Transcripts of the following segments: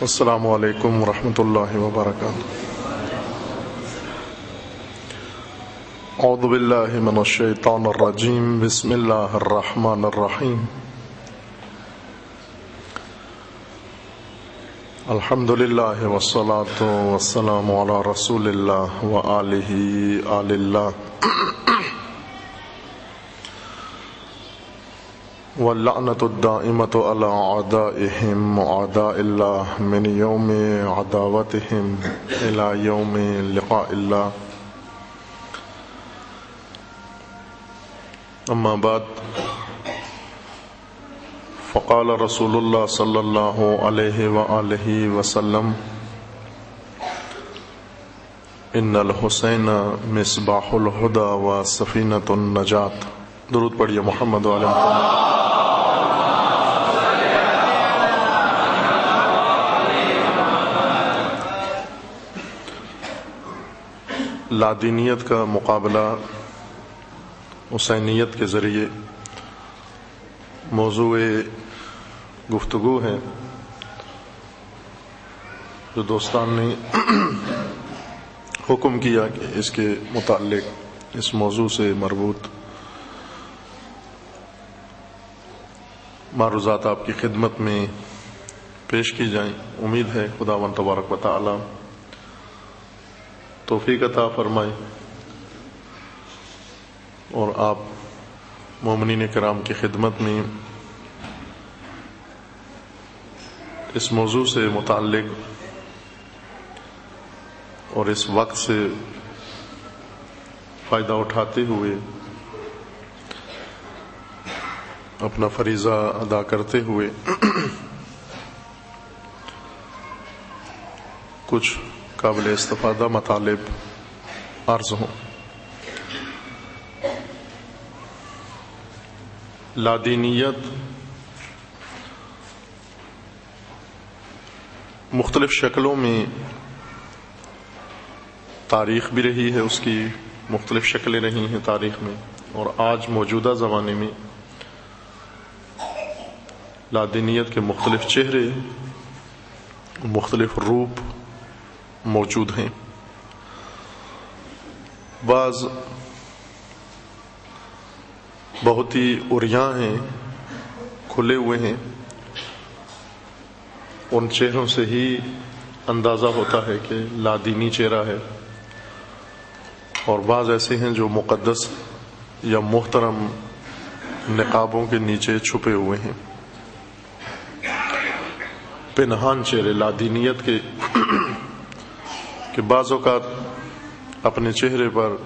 السلام علیکم ورحمۃ اللہ وبرکاتہ۔ اعوذ باللہ من الشیطان الرجیم، بسم اللہ الرحمن الرحیم۔ الحمد للہ والصلاة والسلام علی رسول اللہ وآلہ آل اللہ، واللعنۃ الدائمۃ علی اعدائہم اعداء اللہ من یوم عداوتہم الی یوم لقاء اللہ۔ اما بعد، فقال رسول اللہ صلی اللہ علیہ وآلہ وسلم: ان الحسین مصباح الہدی و سفینۃ النجات۔ درود پڑھیے محمد علیہ وسلم۔ لادینیت کا مقابلہ حسینیت کے ذریعے موضوع گفتگو ہے جو دوستان نے حکم کیا کہ اس کے متعلق اس موضوع سے مربوط معروضات آپ کی خدمت میں پیش کی جائیں۔ امید ہے خداوند تبارک و تعالی توفیق عطا فرمائے اور آپ مومنین کرام کی خدمت میں اس موضوع سے متعلق اور اس وقت سے فائدہ اٹھاتے ہوئے اپنا فریضہ ادا کرتے ہوئے کچھ قابل استفادہ مطالب عرض ہوں۔ لادینیت مختلف شکلوں میں تاریخ بھی رہی ہے، اس کی مختلف شکلیں رہی ہیں تاریخ میں، اور آج موجودہ زمانے میں لادینیت کے مختلف چہرے، مختلف روپ موجود ہیں۔ بعض بہت ہی عریاں ہیں، کھلے ہوئے ہیں، ان چہروں سے ہی اندازہ ہوتا ہے کہ لادینی چہرہ ہے، اور بعض ایسے ہیں جو مقدس یا محترم نقابوں کے نیچے چھپے ہوئے ہیں، پنہان چہرے لادینیت کے کہ بعض اوقات اپنے چہرے پر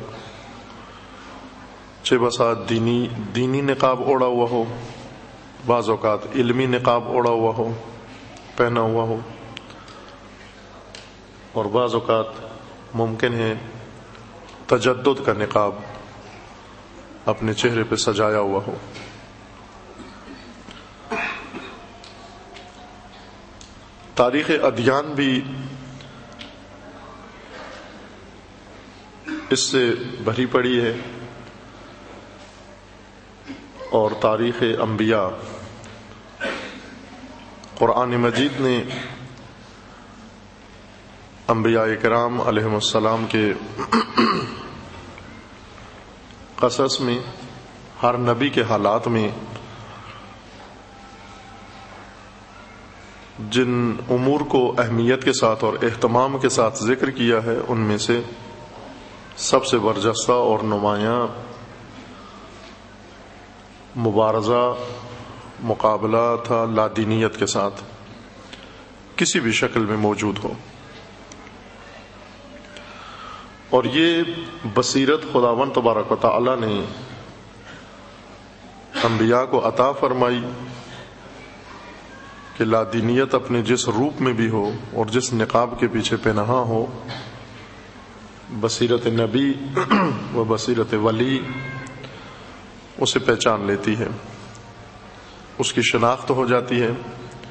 چہ بسا دینی نقاب اوڑا ہوا ہو، بعض اوقات علمی نقاب اوڑا ہوا ہو، پہنا ہوا ہو، اور بعض اوقات ممکن ہے تجدد کا نقاب اپنے چہرے پہ سجایا ہوا ہو۔ تاریخ ادیان بھی اس سے بھری پڑی ہے، اور تاریخ انبیاء، قرآن مجید نے انبیاء کرام علیہم السلام کے قصص میں، ہر نبی کے حالات میں جن امور کو اہمیت کے ساتھ اور اہتمام کے ساتھ ذکر کیا ہے، ان میں سے سب سے برجستہ اور نمایاں مبارزہ، مقابلہ تھا لادینیت کے ساتھ، کسی بھی شکل میں موجود ہو۔ اور یہ بصیرت خداوند تبارک و تعالی نے انبیاء کو عطا فرمائی کہ لادینیت اپنے جس روپ میں بھی ہو اور جس نقاب کے پیچھے پنہاں ہو، بصیرت نبی و بصیرت ولی اسے پہچان لیتی ہے، اس کی شناخت ہو جاتی ہے،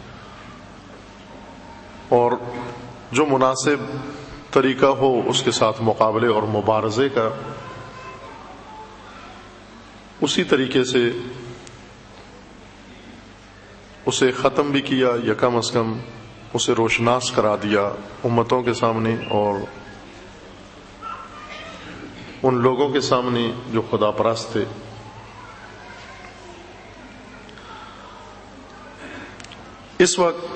اور جو مناسب طریقہ ہو اس کے ساتھ مقابلے اور مبارزے کا، اسی طریقے سے اسے ختم بھی کیا یا کم از کم اسے روشناس کرا دیا امتوں کے سامنے اور ان لوگوں کے سامنے جو خدا پرست تھے. اس وقت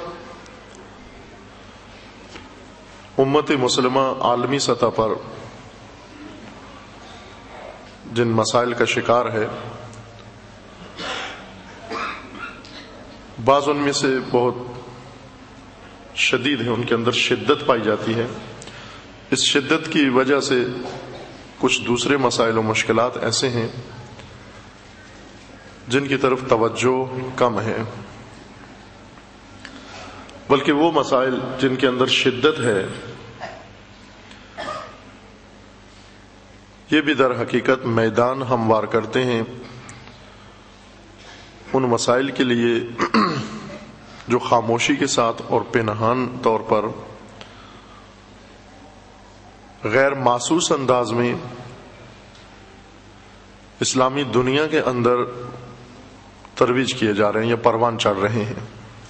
امت مسلمہ عالمی سطح پر جن مسائل کا شکار ہے، بعض ان میں سے بہت شدید ہیں، ان کے اندر شدت پائی جاتی ہے. اس شدت کی وجہ سے کچھ دوسرے مسائل و مشکلات ایسے ہیں جن کی طرف توجہ کم ہے، بلکہ وہ مسائل جن کے اندر شدت ہے یہ بھی در حقیقت میدان ہموار کرتے ہیں ان مسائل کے لیے جو خاموشی کے ساتھ اور پنہان طور پر غیر محسوس انداز میں اسلامی دنیا کے اندر ترویج کیے جا رہے ہیں یا پروان چڑھ رہے ہیں.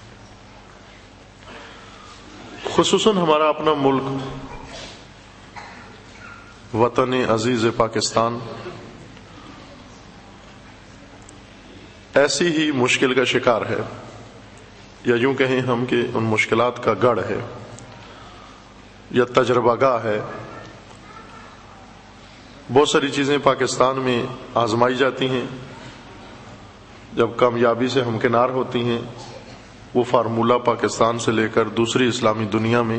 خصوصاً ہمارا اپنا ملک، وطن عزیز پاکستان، ایسی ہی مشکل کا شکار ہے، یا یوں کہیں ہم کہ ان مشکلات کا گڑھ ہے یا تجربہ گاہ ہے. بہت ساری چیزیں پاکستان میں آزمائی جاتی ہیں، جب کامیابی سے ہمکنار ہوتی ہیں وہ فارمولہ پاکستان سے لے کر دوسری اسلامی دنیا میں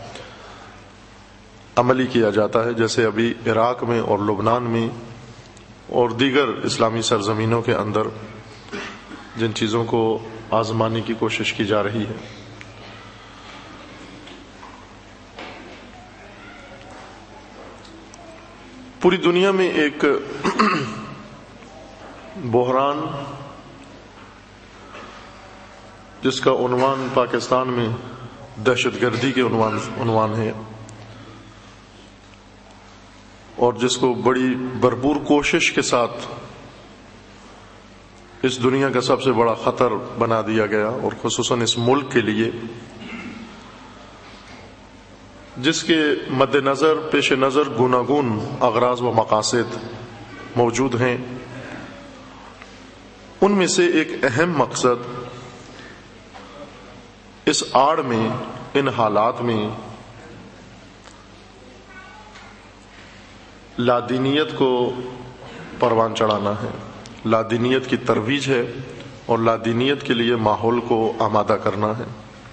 عملی کیا جاتا ہے، جیسے ابھی عراق میں اور لبنان میں اور دیگر اسلامی سرزمینوں کے اندر جن چیزوں کو آزمانے کی کوشش کی جا رہی ہے. پوری دنیا میں ایک بحران جس کا عنوان پاکستان میں دہشت گردی کے عنوان ہے، اور جس کو بڑی بھرپور کوشش کے ساتھ اس دنیا کا سب سے بڑا خطر بنا دیا گیا، اور خصوصاً اس ملک کے لیے، جس کے مد نظر پیش نظر گوناگون اغراض و مقاصد موجود ہیں. ان میں سے ایک اہم مقصد اس آڑ میں، ان حالات میں لادینیت کو پروان چڑھانا ہے، لادینیت کی ترویج ہے اور لادینیت کے لیے ماحول کو آمادہ کرنا ہے.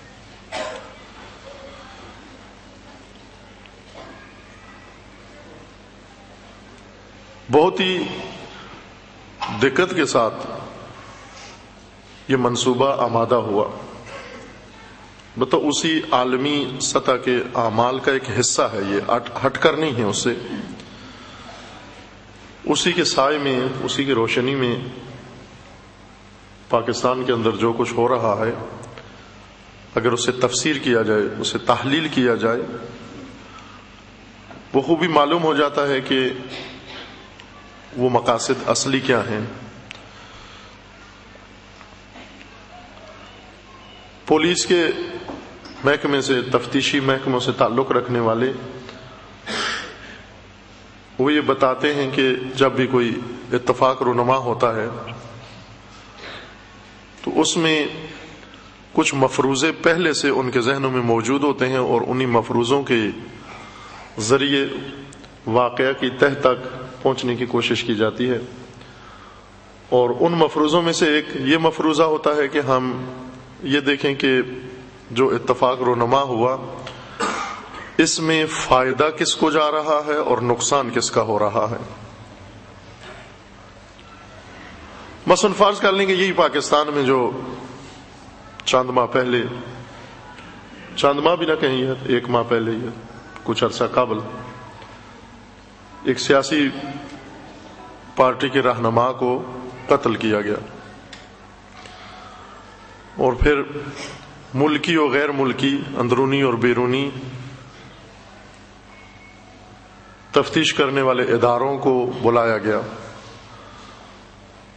بہت ہی دقت کے ساتھ یہ منصوبہ آمادہ ہوا، تو اسی عالمی سطح کے اعمال کا ایک حصہ ہے، یہ ہٹ کر نہیں ہے اس سے. اسی کے سائے میں، اسی کی روشنی میں پاکستان کے اندر جو کچھ ہو رہا ہے، اگر اسے تفسیر کیا جائے، اسے تحلیل کیا جائے، وہ خوبی معلوم ہو جاتا ہے کہ وہ مقاصد اصلی کیا ہیں. پولیس کے محکمے سے، تفتیشی محکموں سے تعلق رکھنے والے وہ یہ بتاتے ہیں کہ جب بھی کوئی اتفاق رونما ہوتا ہے تو اس میں کچھ مفروضے پہلے سے ان کے ذہنوں میں موجود ہوتے ہیں، اور انہی مفروضوں کے ذریعے واقعہ کی تہ تک پہنچنے کی کوشش کی جاتی ہے. اور ان مفروضوں میں سے ایک یہ مفروضہ ہوتا ہے کہ ہم یہ دیکھیں کہ جو اتفاق رونما ہوا اس میں فائدہ کس کو جا رہا ہے اور نقصان کس کا ہو رہا ہے. مثلاً فرض کر لیں کہ یہی پاکستان میں جو چند ماہ پہلے، چند ماہ بھی نہ کہیں، 1 ماہ پہلے ہی، کچھ عرصہ قبل ایک سیاسی پارٹی کے رہنما کو قتل کیا گیا، اور پھر ملکی اور غیر ملکی، اندرونی اور بیرونی تفتیش کرنے والے اداروں کو بلایا گیا.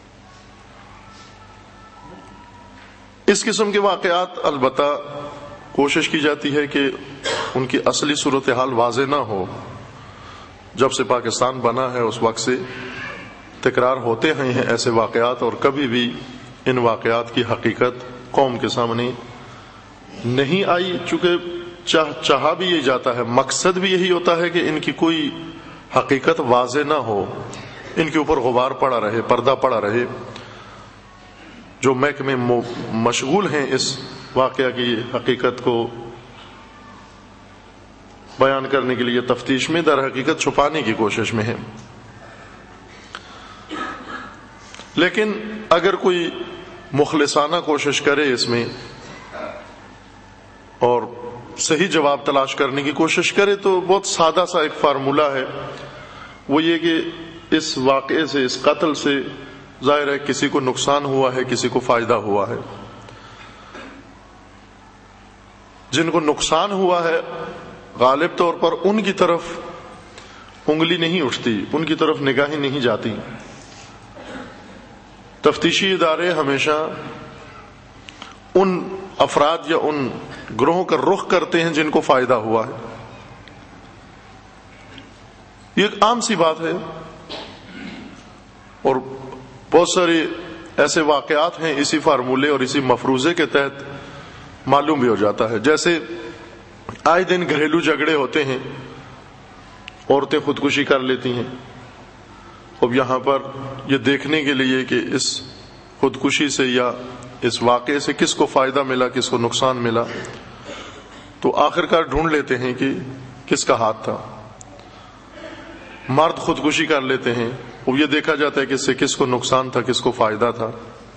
اس قسم کے واقعات البتہ کوشش کی جاتی ہے کہ ان کی اصلی صورتحال واضح نہ ہو. جب سے پاکستان بنا ہے اس وقت سے تکرار ہوتے ہیں ایسے واقعات، اور کبھی بھی ان واقعات کی حقیقت قوم کے سامنے نہیں آئی. چونکہ چاہا بھی یہ جاتا ہے، مقصد بھی یہی ہوتا ہے کہ ان کی کوئی حقیقت واضح نہ ہو، ان کے اوپر غبار پڑا رہے، پردہ پڑا رہے. جو محکمے مشغول ہیں اس واقعہ کی حقیقت کو بیان کرنے کے لیے تفتیش میں، در حقیقت چھپانے کی کوشش میں ہیں. لیکن اگر کوئی مخلصانہ کوشش کرے اس میں اور صحیح جواب تلاش کرنے کی کوشش کرے تو بہت سادہ سا ایک فارمولہ ہے. وہ یہ کہ اس واقعے سے، اس قتل سے ظاہر ہے کسی کو نقصان ہوا ہے، کسی کو فائدہ ہوا ہے. جن کو نقصان ہوا ہے غالب طور پر ان کی طرف انگلی نہیں اٹھتی، ان کی طرف نگاہیں نہیں جاتی. تفتیشی ادارے ہمیشہ ان افراد یا ان گروہوں کا رخ کرتے ہیں جن کو فائدہ ہوا ہے. یہ ایک عام سی بات ہے، اور بہت سارے ایسے واقعات ہیں اسی فارمولے اور اسی مفروضے کے تحت معلوم بھی ہو جاتا ہے. جیسے آئے دن گھریلو جھگڑے ہوتے ہیں، عورتیں خودکشی کر لیتی ہیں. اب یہاں پر یہ دیکھنے کے لیے کہ اس خودکشی سے یا اس واقعے سے کس کو فائدہ ملا، کس کو نقصان ملا، تو آخرکار ڈھونڈ لیتے ہیں کہ کس کا ہاتھ تھا. مرد خودکشی کر لیتے ہیں، اب یہ دیکھا جاتا ہے کہ اس سے کس کو نقصان تھا، کس کو فائدہ تھا.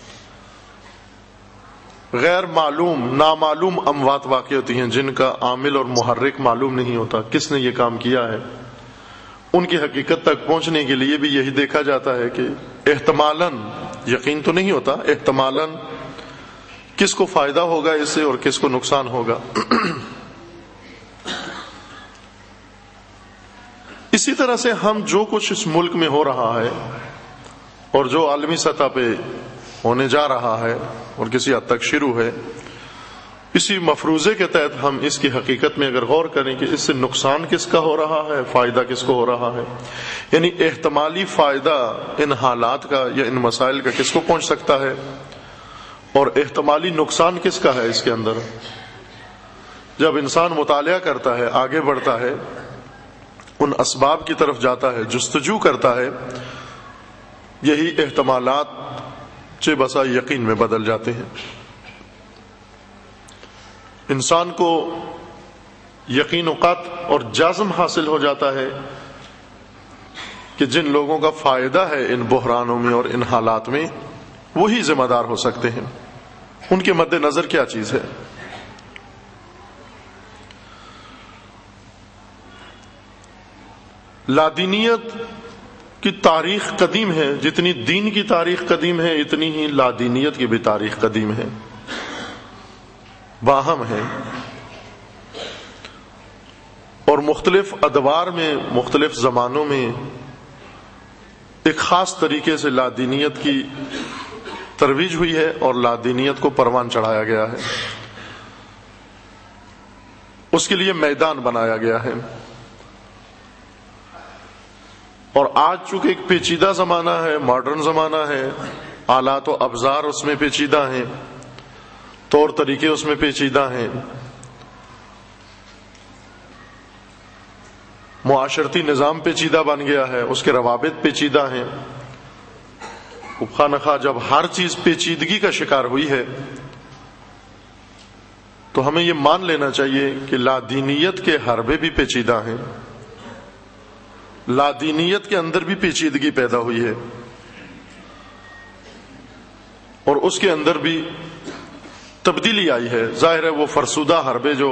غیر معلوم، نامعلوم اموات واقع ہوتی ہیں جن کا عامل اور محرک معلوم نہیں ہوتا، کس نے یہ کام کیا ہے. ان کی حقیقت تک پہنچنے کے لیے بھی یہی دیکھا جاتا ہے کہ احتمالاً، یقین تو نہیں ہوتا، احتمالاً کس کو فائدہ ہوگا اس سے اور کس کو نقصان ہوگا. اسی طرح سے ہم جو کچھ اس ملک میں ہو رہا ہے اور جو عالمی سطح پہ ہونے جا رہا ہے اور کسی حد تک شروع ہے، اسی مفروضے کے تحت ہم اس کی حقیقت میں اگر غور کریں کہ اس سے نقصان کس کا ہو رہا ہے، فائدہ کس کو ہو رہا ہے، یعنی احتمالی فائدہ ان حالات کا یا ان مسائل کا کس کو پہنچ سکتا ہے، اور احتمالی نقصان کس کا ہے اس کے اندر. جب انسان مطالعہ کرتا ہے، آگے بڑھتا ہے، ان اسباب کی طرف جاتا ہے، جستجو کرتا ہے، یہی احتمالات چہ بسا یقین میں بدل جاتے ہیں. انسان کو یقین و قطع اور جزم حاصل ہو جاتا ہے کہ جن لوگوں کا فائدہ ہے ان بحرانوں میں اور ان حالات میں، وہی ذمہ دار ہو سکتے ہیں. ان کے مد نظر کیا چیز ہے؟ لادینیت کی تاریخ قدیم ہے. جتنی دین کی تاریخ قدیم ہے اتنی ہی لادینیت کی بھی تاریخ قدیم ہے، باہم ہے. اور مختلف ادوار میں، مختلف زمانوں میں ایک خاص طریقے سے لادینیت کی ترویج ہوئی ہے اور لادینیت کو پروان چڑھایا گیا ہے، اس کے لیے میدان بنایا گیا ہے. اور آج چونکہ ایک پیچیدہ زمانہ ہے، ماڈرن زمانہ ہے، آلات و ابزار اس میں پیچیدہ ہیں، طور طریقے اس میں پیچیدہ ہیں، معاشرتی نظام پیچیدہ بن گیا ہے، اس کے روابط پیچیدہ ہیں. خواہ نخواہ جب ہر چیز پیچیدگی کا شکار ہوئی ہے تو ہمیں یہ مان لینا چاہیے کہ لادینیت کے حربے بھی پیچیدہ ہیں، لادینیت کے اندر بھی پیچیدگی پیدا ہوئی ہے، اور اس کے اندر بھی تبدیلی آئی ہے. ظاہر ہے وہ فرسودہ حربے جو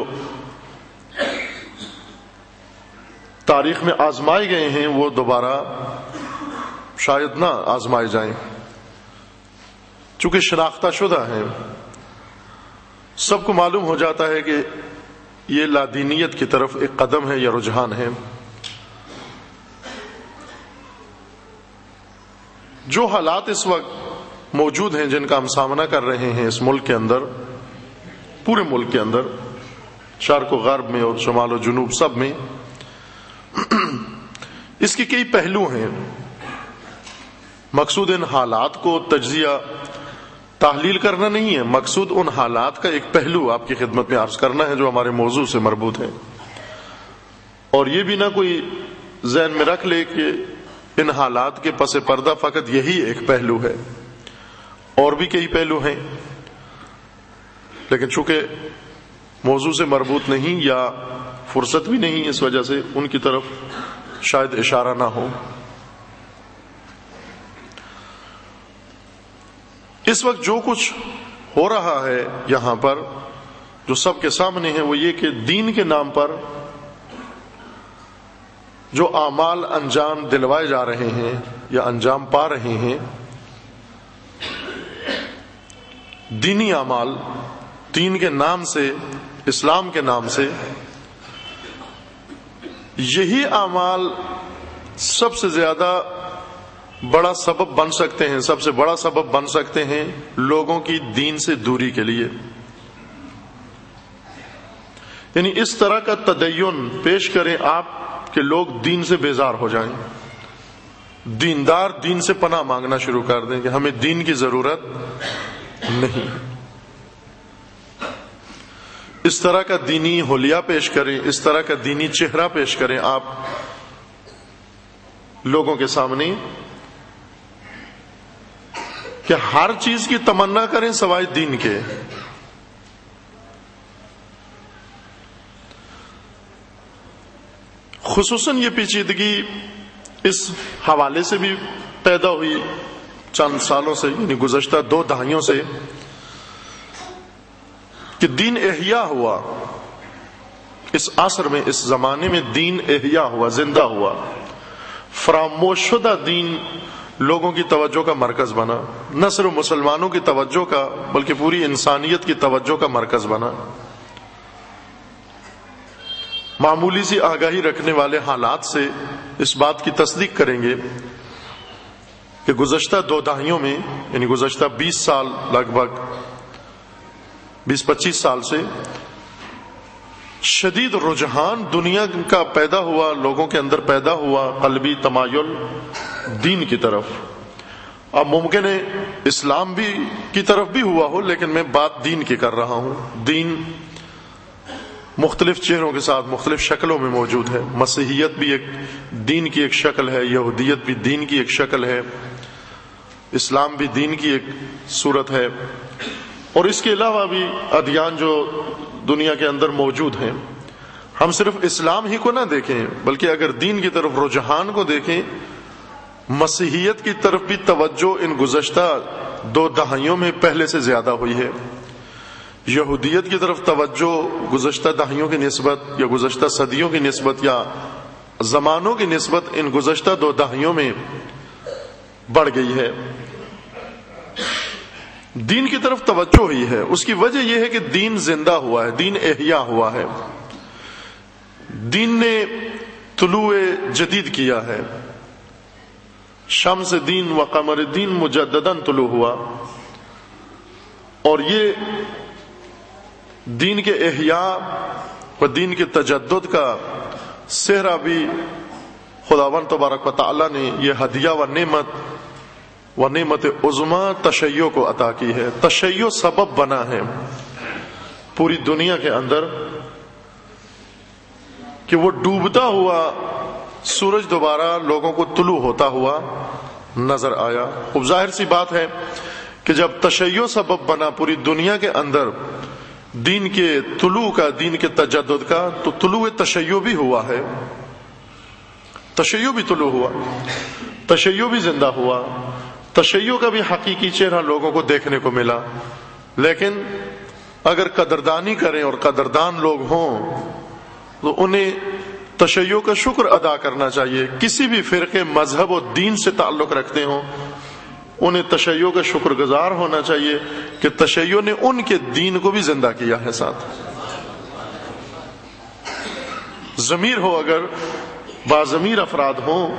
تاریخ میں آزمائے گئے ہیں وہ دوبارہ شاید نہ آزمائے جائیں، چونکہ شناختہ شدہ ہیں. سب کو معلوم ہو جاتا ہے کہ یہ لادینیت کی طرف ایک قدم ہے یا رجحان ہے. جو حالات اس وقت موجود ہیں، جن کا ہم سامنا کر رہے ہیں اس ملک کے اندر، پورے ملک کے اندر، شرق و غرب میں اور شمال و جنوب سب میں. اس کے کئی پہلو ہیں. مقصود ان حالات کو تجزیہ تحلیل کرنا نہیں ہے، مقصود ان حالات کا ایک پہلو آپ کی خدمت میں عرض کرنا ہے جو ہمارے موضوع سے مربوط ہے. اور یہ بھی نہ کوئی ذہن میں رکھ لے کہ ان حالات کے پس پردہ فقط یہی ایک پہلو ہے، اور بھی کئی پہلو ہیں، لیکن چونکہ موضوع سے مربوط نہیں یا فرصت بھی نہیں، اس وجہ سے ان کی طرف شاید اشارہ نہ ہو. اس وقت جو کچھ ہو رہا ہے یہاں پر جو سب کے سامنے ہے وہ یہ کہ دین کے نام پر جو اعمال انجام دلوائے جا رہے ہیں یا انجام پا رہے ہیں، دینی اعمال، دین کے نام سے، اسلام کے نام سے، یہی اعمال سب سے زیادہ بڑا سبب بن سکتے ہیں، سب سے بڑا سبب بن سکتے ہیں لوگوں کی دین سے دوری کے لیے. یعنی اس طرح کا تدین پیش کریں آپ کہ لوگ دین سے بیزار ہو جائیں، دیندار دین سے پناہ مانگنا شروع کر دیں کہ ہمیں دین کی ضرورت نہیں. اس طرح کا دینی حلیہ پیش کریں، اس طرح کا دینی چہرہ پیش کریں آپ لوگوں کے سامنے کہ ہر چیز کی تمنا کریں سوائے دین کے. خصوصاً یہ پیچیدگی اس حوالے سے بھی پیدا ہوئی چند سالوں سے، یعنی گزشتہ 2 دہائیوں سے، کہ دین احیاء ہوا. اس عصر میں، اس زمانے میں دین احیاء ہوا، زندہ ہوا. فراموش شدہ دین لوگوں کی توجہ کا مرکز بنا، نہ صرف مسلمانوں کی توجہ کا بلکہ پوری انسانیت کی توجہ کا مرکز بنا. معمولی سی آگاہی رکھنے والے حالات سے اس بات کی تصدیق کریں گے کہ گزشتہ 2 دہائیوں میں، یعنی گزشتہ 20 سال، لگ بھگ 20-25 سال سے شدید رجحان دنیا کا پیدا ہوا، لوگوں کے اندر پیدا ہوا قلبی تمایل دین کی طرف. اب ممکن ہے اسلام بھی کی طرف بھی ہوا ہو، لیکن میں بات دین کی کر رہا ہوں. دین مختلف چہروں کے ساتھ مختلف شکلوں میں موجود ہے. مسیحیت بھی ایک دین کی ایک شکل ہے، یہودیت بھی دین کی ایک شکل ہے، اسلام بھی دین کی ایک صورت ہے، اور اس کے علاوہ بھی ادیان جو دنیا کے اندر موجود ہیں. ہم صرف اسلام ہی کو نہ دیکھیں بلکہ اگر دین کی طرف رجحان کو دیکھیں، مسیحیت کی طرف بھی توجہ ان گزشتہ 2 دہائیوں میں پہلے سے زیادہ ہوئی ہے. یہودیت کی طرف توجہ گزشتہ دہائیوں کی نسبت یا گزشتہ صدیوں کی نسبت یا زمانوں کی نسبت ان گزشتہ 2 دہائیوں میں بڑھ گئی ہے. دین کی طرف توجہ ہوئی ہے. اس کی وجہ یہ ہے کہ دین زندہ ہوا ہے، دین احیاء ہوا ہے. دین نے طلوع جدید کیا ہے. شمس دین و قمر دین مجدداً طلوع ہوا، اور یہ دین کے احیاء و دین کے تجدد کا صحرا بھی خداوند تبارک و تعالی نے یہ ہدیہ و نعمت عظمی تشیع کو عطا کی ہے. تشیع سبب بنا ہے پوری دنیا کے اندر کہ وہ ڈوبتا ہوا سورج دوبارہ لوگوں کو طلوع ہوتا ہوا نظر آیا. اب ظاہر سی بات ہے کہ جب تشیع سبب بنا پوری دنیا کے اندر دین کے طلوع کا، دین کے تجدد کا، تو طلوع تشیع بھی ہوا ہے. تشیع بھی طلوع ہوا، تشیع بھی زندہ ہوا، تشیع کا بھی حقیقی چہرہ لوگوں کو دیکھنے کو ملا. لیکن اگر قدردانی کریں اور قدردان لوگ ہوں تو انہیں تشیع کا شکر ادا کرنا چاہیے. کسی بھی فرقے، مذہب و دین سے تعلق رکھتے ہوں انہیں تشیع کا شکر گزار ہونا چاہیے کہ تشیع نے ان کے دین کو بھی زندہ کیا ہے. ساتھ ضمیر ہو، اگر باضمیر افراد ہوں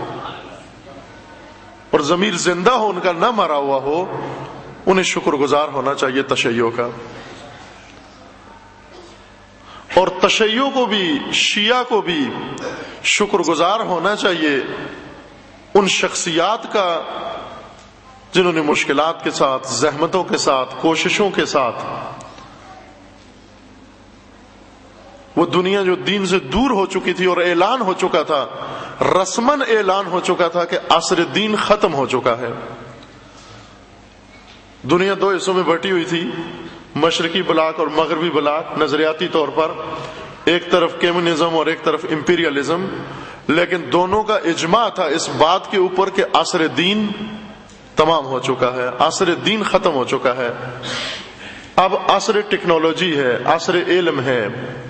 اور ضمیر زندہ ہو، ان کا نہ مرا ہوا ہو، انہیں شکر گزار ہونا چاہیے تشیع کا. اور تشیع کو بھی شیعہ کو بھی شکر گزار ہونا چاہیے ان شخصیات کا جنہوں نے مشکلات کے ساتھ، زحمتوں کے ساتھ، کوششوں کے ساتھ وہ دنیا جو دین سے دور ہو چکی تھی اور اعلان ہو چکا تھا، رسماً اعلان ہو چکا تھا کہ عصر دین ختم ہو چکا ہے. دنیا دو حصوں میں بٹی ہوئی تھی، مشرقی بلاک اور مغربی بلاک نظریاتی طور پر، ایک طرف کمیونزم اور ایک طرف امپیریلزم، لیکن دونوں کا اجماع تھا اس بات کے اوپر کہ عصر دین تمام ہو چکا ہے، عصر دین ختم ہو چکا ہے. اب عصر ٹیکنالوجی ہے، عصر علم ہے.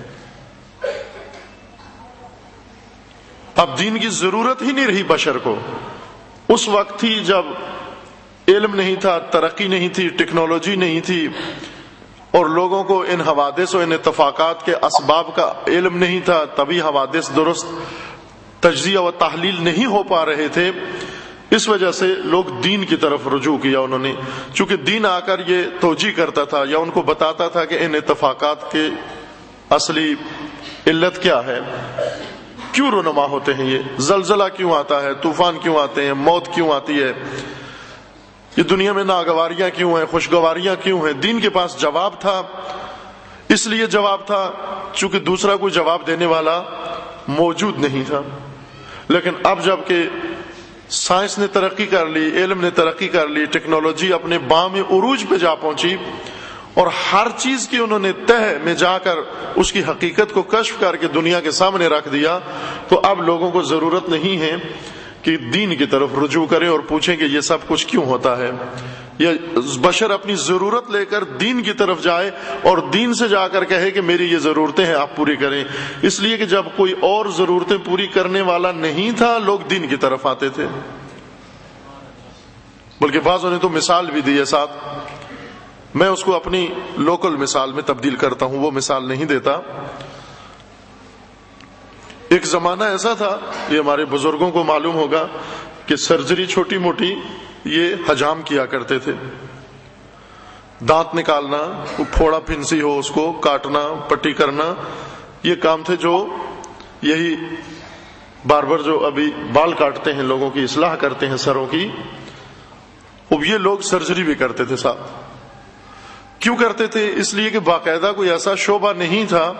اب دین کی ضرورت ہی نہیں رہی بشر کو. اس وقت تھی جب علم نہیں تھا، ترقی نہیں تھی، ٹیکنالوجی نہیں تھی، اور لوگوں کو ان حوادث و ان اتفاقات کے اسباب کا علم نہیں تھا، تبھی حوادث درست تجزیہ و تحلیل نہیں ہو پا رہے تھے. اس وجہ سے لوگ دین کی طرف رجوع کیا انہوں نے، چونکہ دین آ کر یہ توجیہ کرتا تھا یا ان کو بتاتا تھا کہ ان اتفاقات کے اصلی علت کیا ہے، کیوں رونما ہوتے ہیں، یہ زلزلہ کیوں آتا ہے، طوفان کیوں آتے ہیں، موت کیوں آتی ہے، یہ دنیا میں ناگواریاں کیوں ہیں، خوشگواریاں کیوں ہیں. دین کے پاس جواب تھا. اس لیے جواب تھا چونکہ دوسرا کوئی جواب دینے والا موجود نہیں تھا. لیکن اب جب کہ سائنس نے ترقی کر لی، علم نے ترقی کر لی، ٹیکنالوجی اپنے بام عروج پہ جا پہنچی اور ہر چیز کی انہوں نے تہ میں جا کر اس کی حقیقت کو کشف کر کے دنیا کے سامنے رکھ دیا، تو اب لوگوں کو ضرورت نہیں ہے کہ دین کی طرف رجوع کریں اور پوچھیں کہ یہ سب کچھ کیوں ہوتا ہے. یہ بشر اپنی ضرورت لے کر دین کی طرف جائے اور دین سے جا کر کہے کہ میری یہ ضرورتیں ہیں آپ پوری کریں. اس لیے کہ جب کوئی اور ضرورتیں پوری کرنے والا نہیں تھا، لوگ دین کی طرف آتے تھے. بلکہ بعضوں نے تو مثال بھی دی ہے ساتھ. میں اس کو اپنی لوکل مثال میں تبدیل کرتا ہوں، وہ مثال نہیں دیتا. ایک زمانہ ایسا تھا، یہ ہمارے بزرگوں کو معلوم ہوگا، کہ سرجری چھوٹی موٹی یہ حجام کیا کرتے تھے. دانت نکالنا، پھوڑا پھنسی ہو اس کو کاٹنا، پٹی کرنا، یہ کام تھے جو یہی باربر جو ابھی بال کاٹتے ہیں، لوگوں کی اصلاح کرتے ہیں سروں کی، اب یہ لوگ سرجری بھی کرتے تھے ساتھ. کیوں کرتے تھے؟ اس لیے کہ باقاعدہ کوئی ایسا شعبہ نہیں تھا،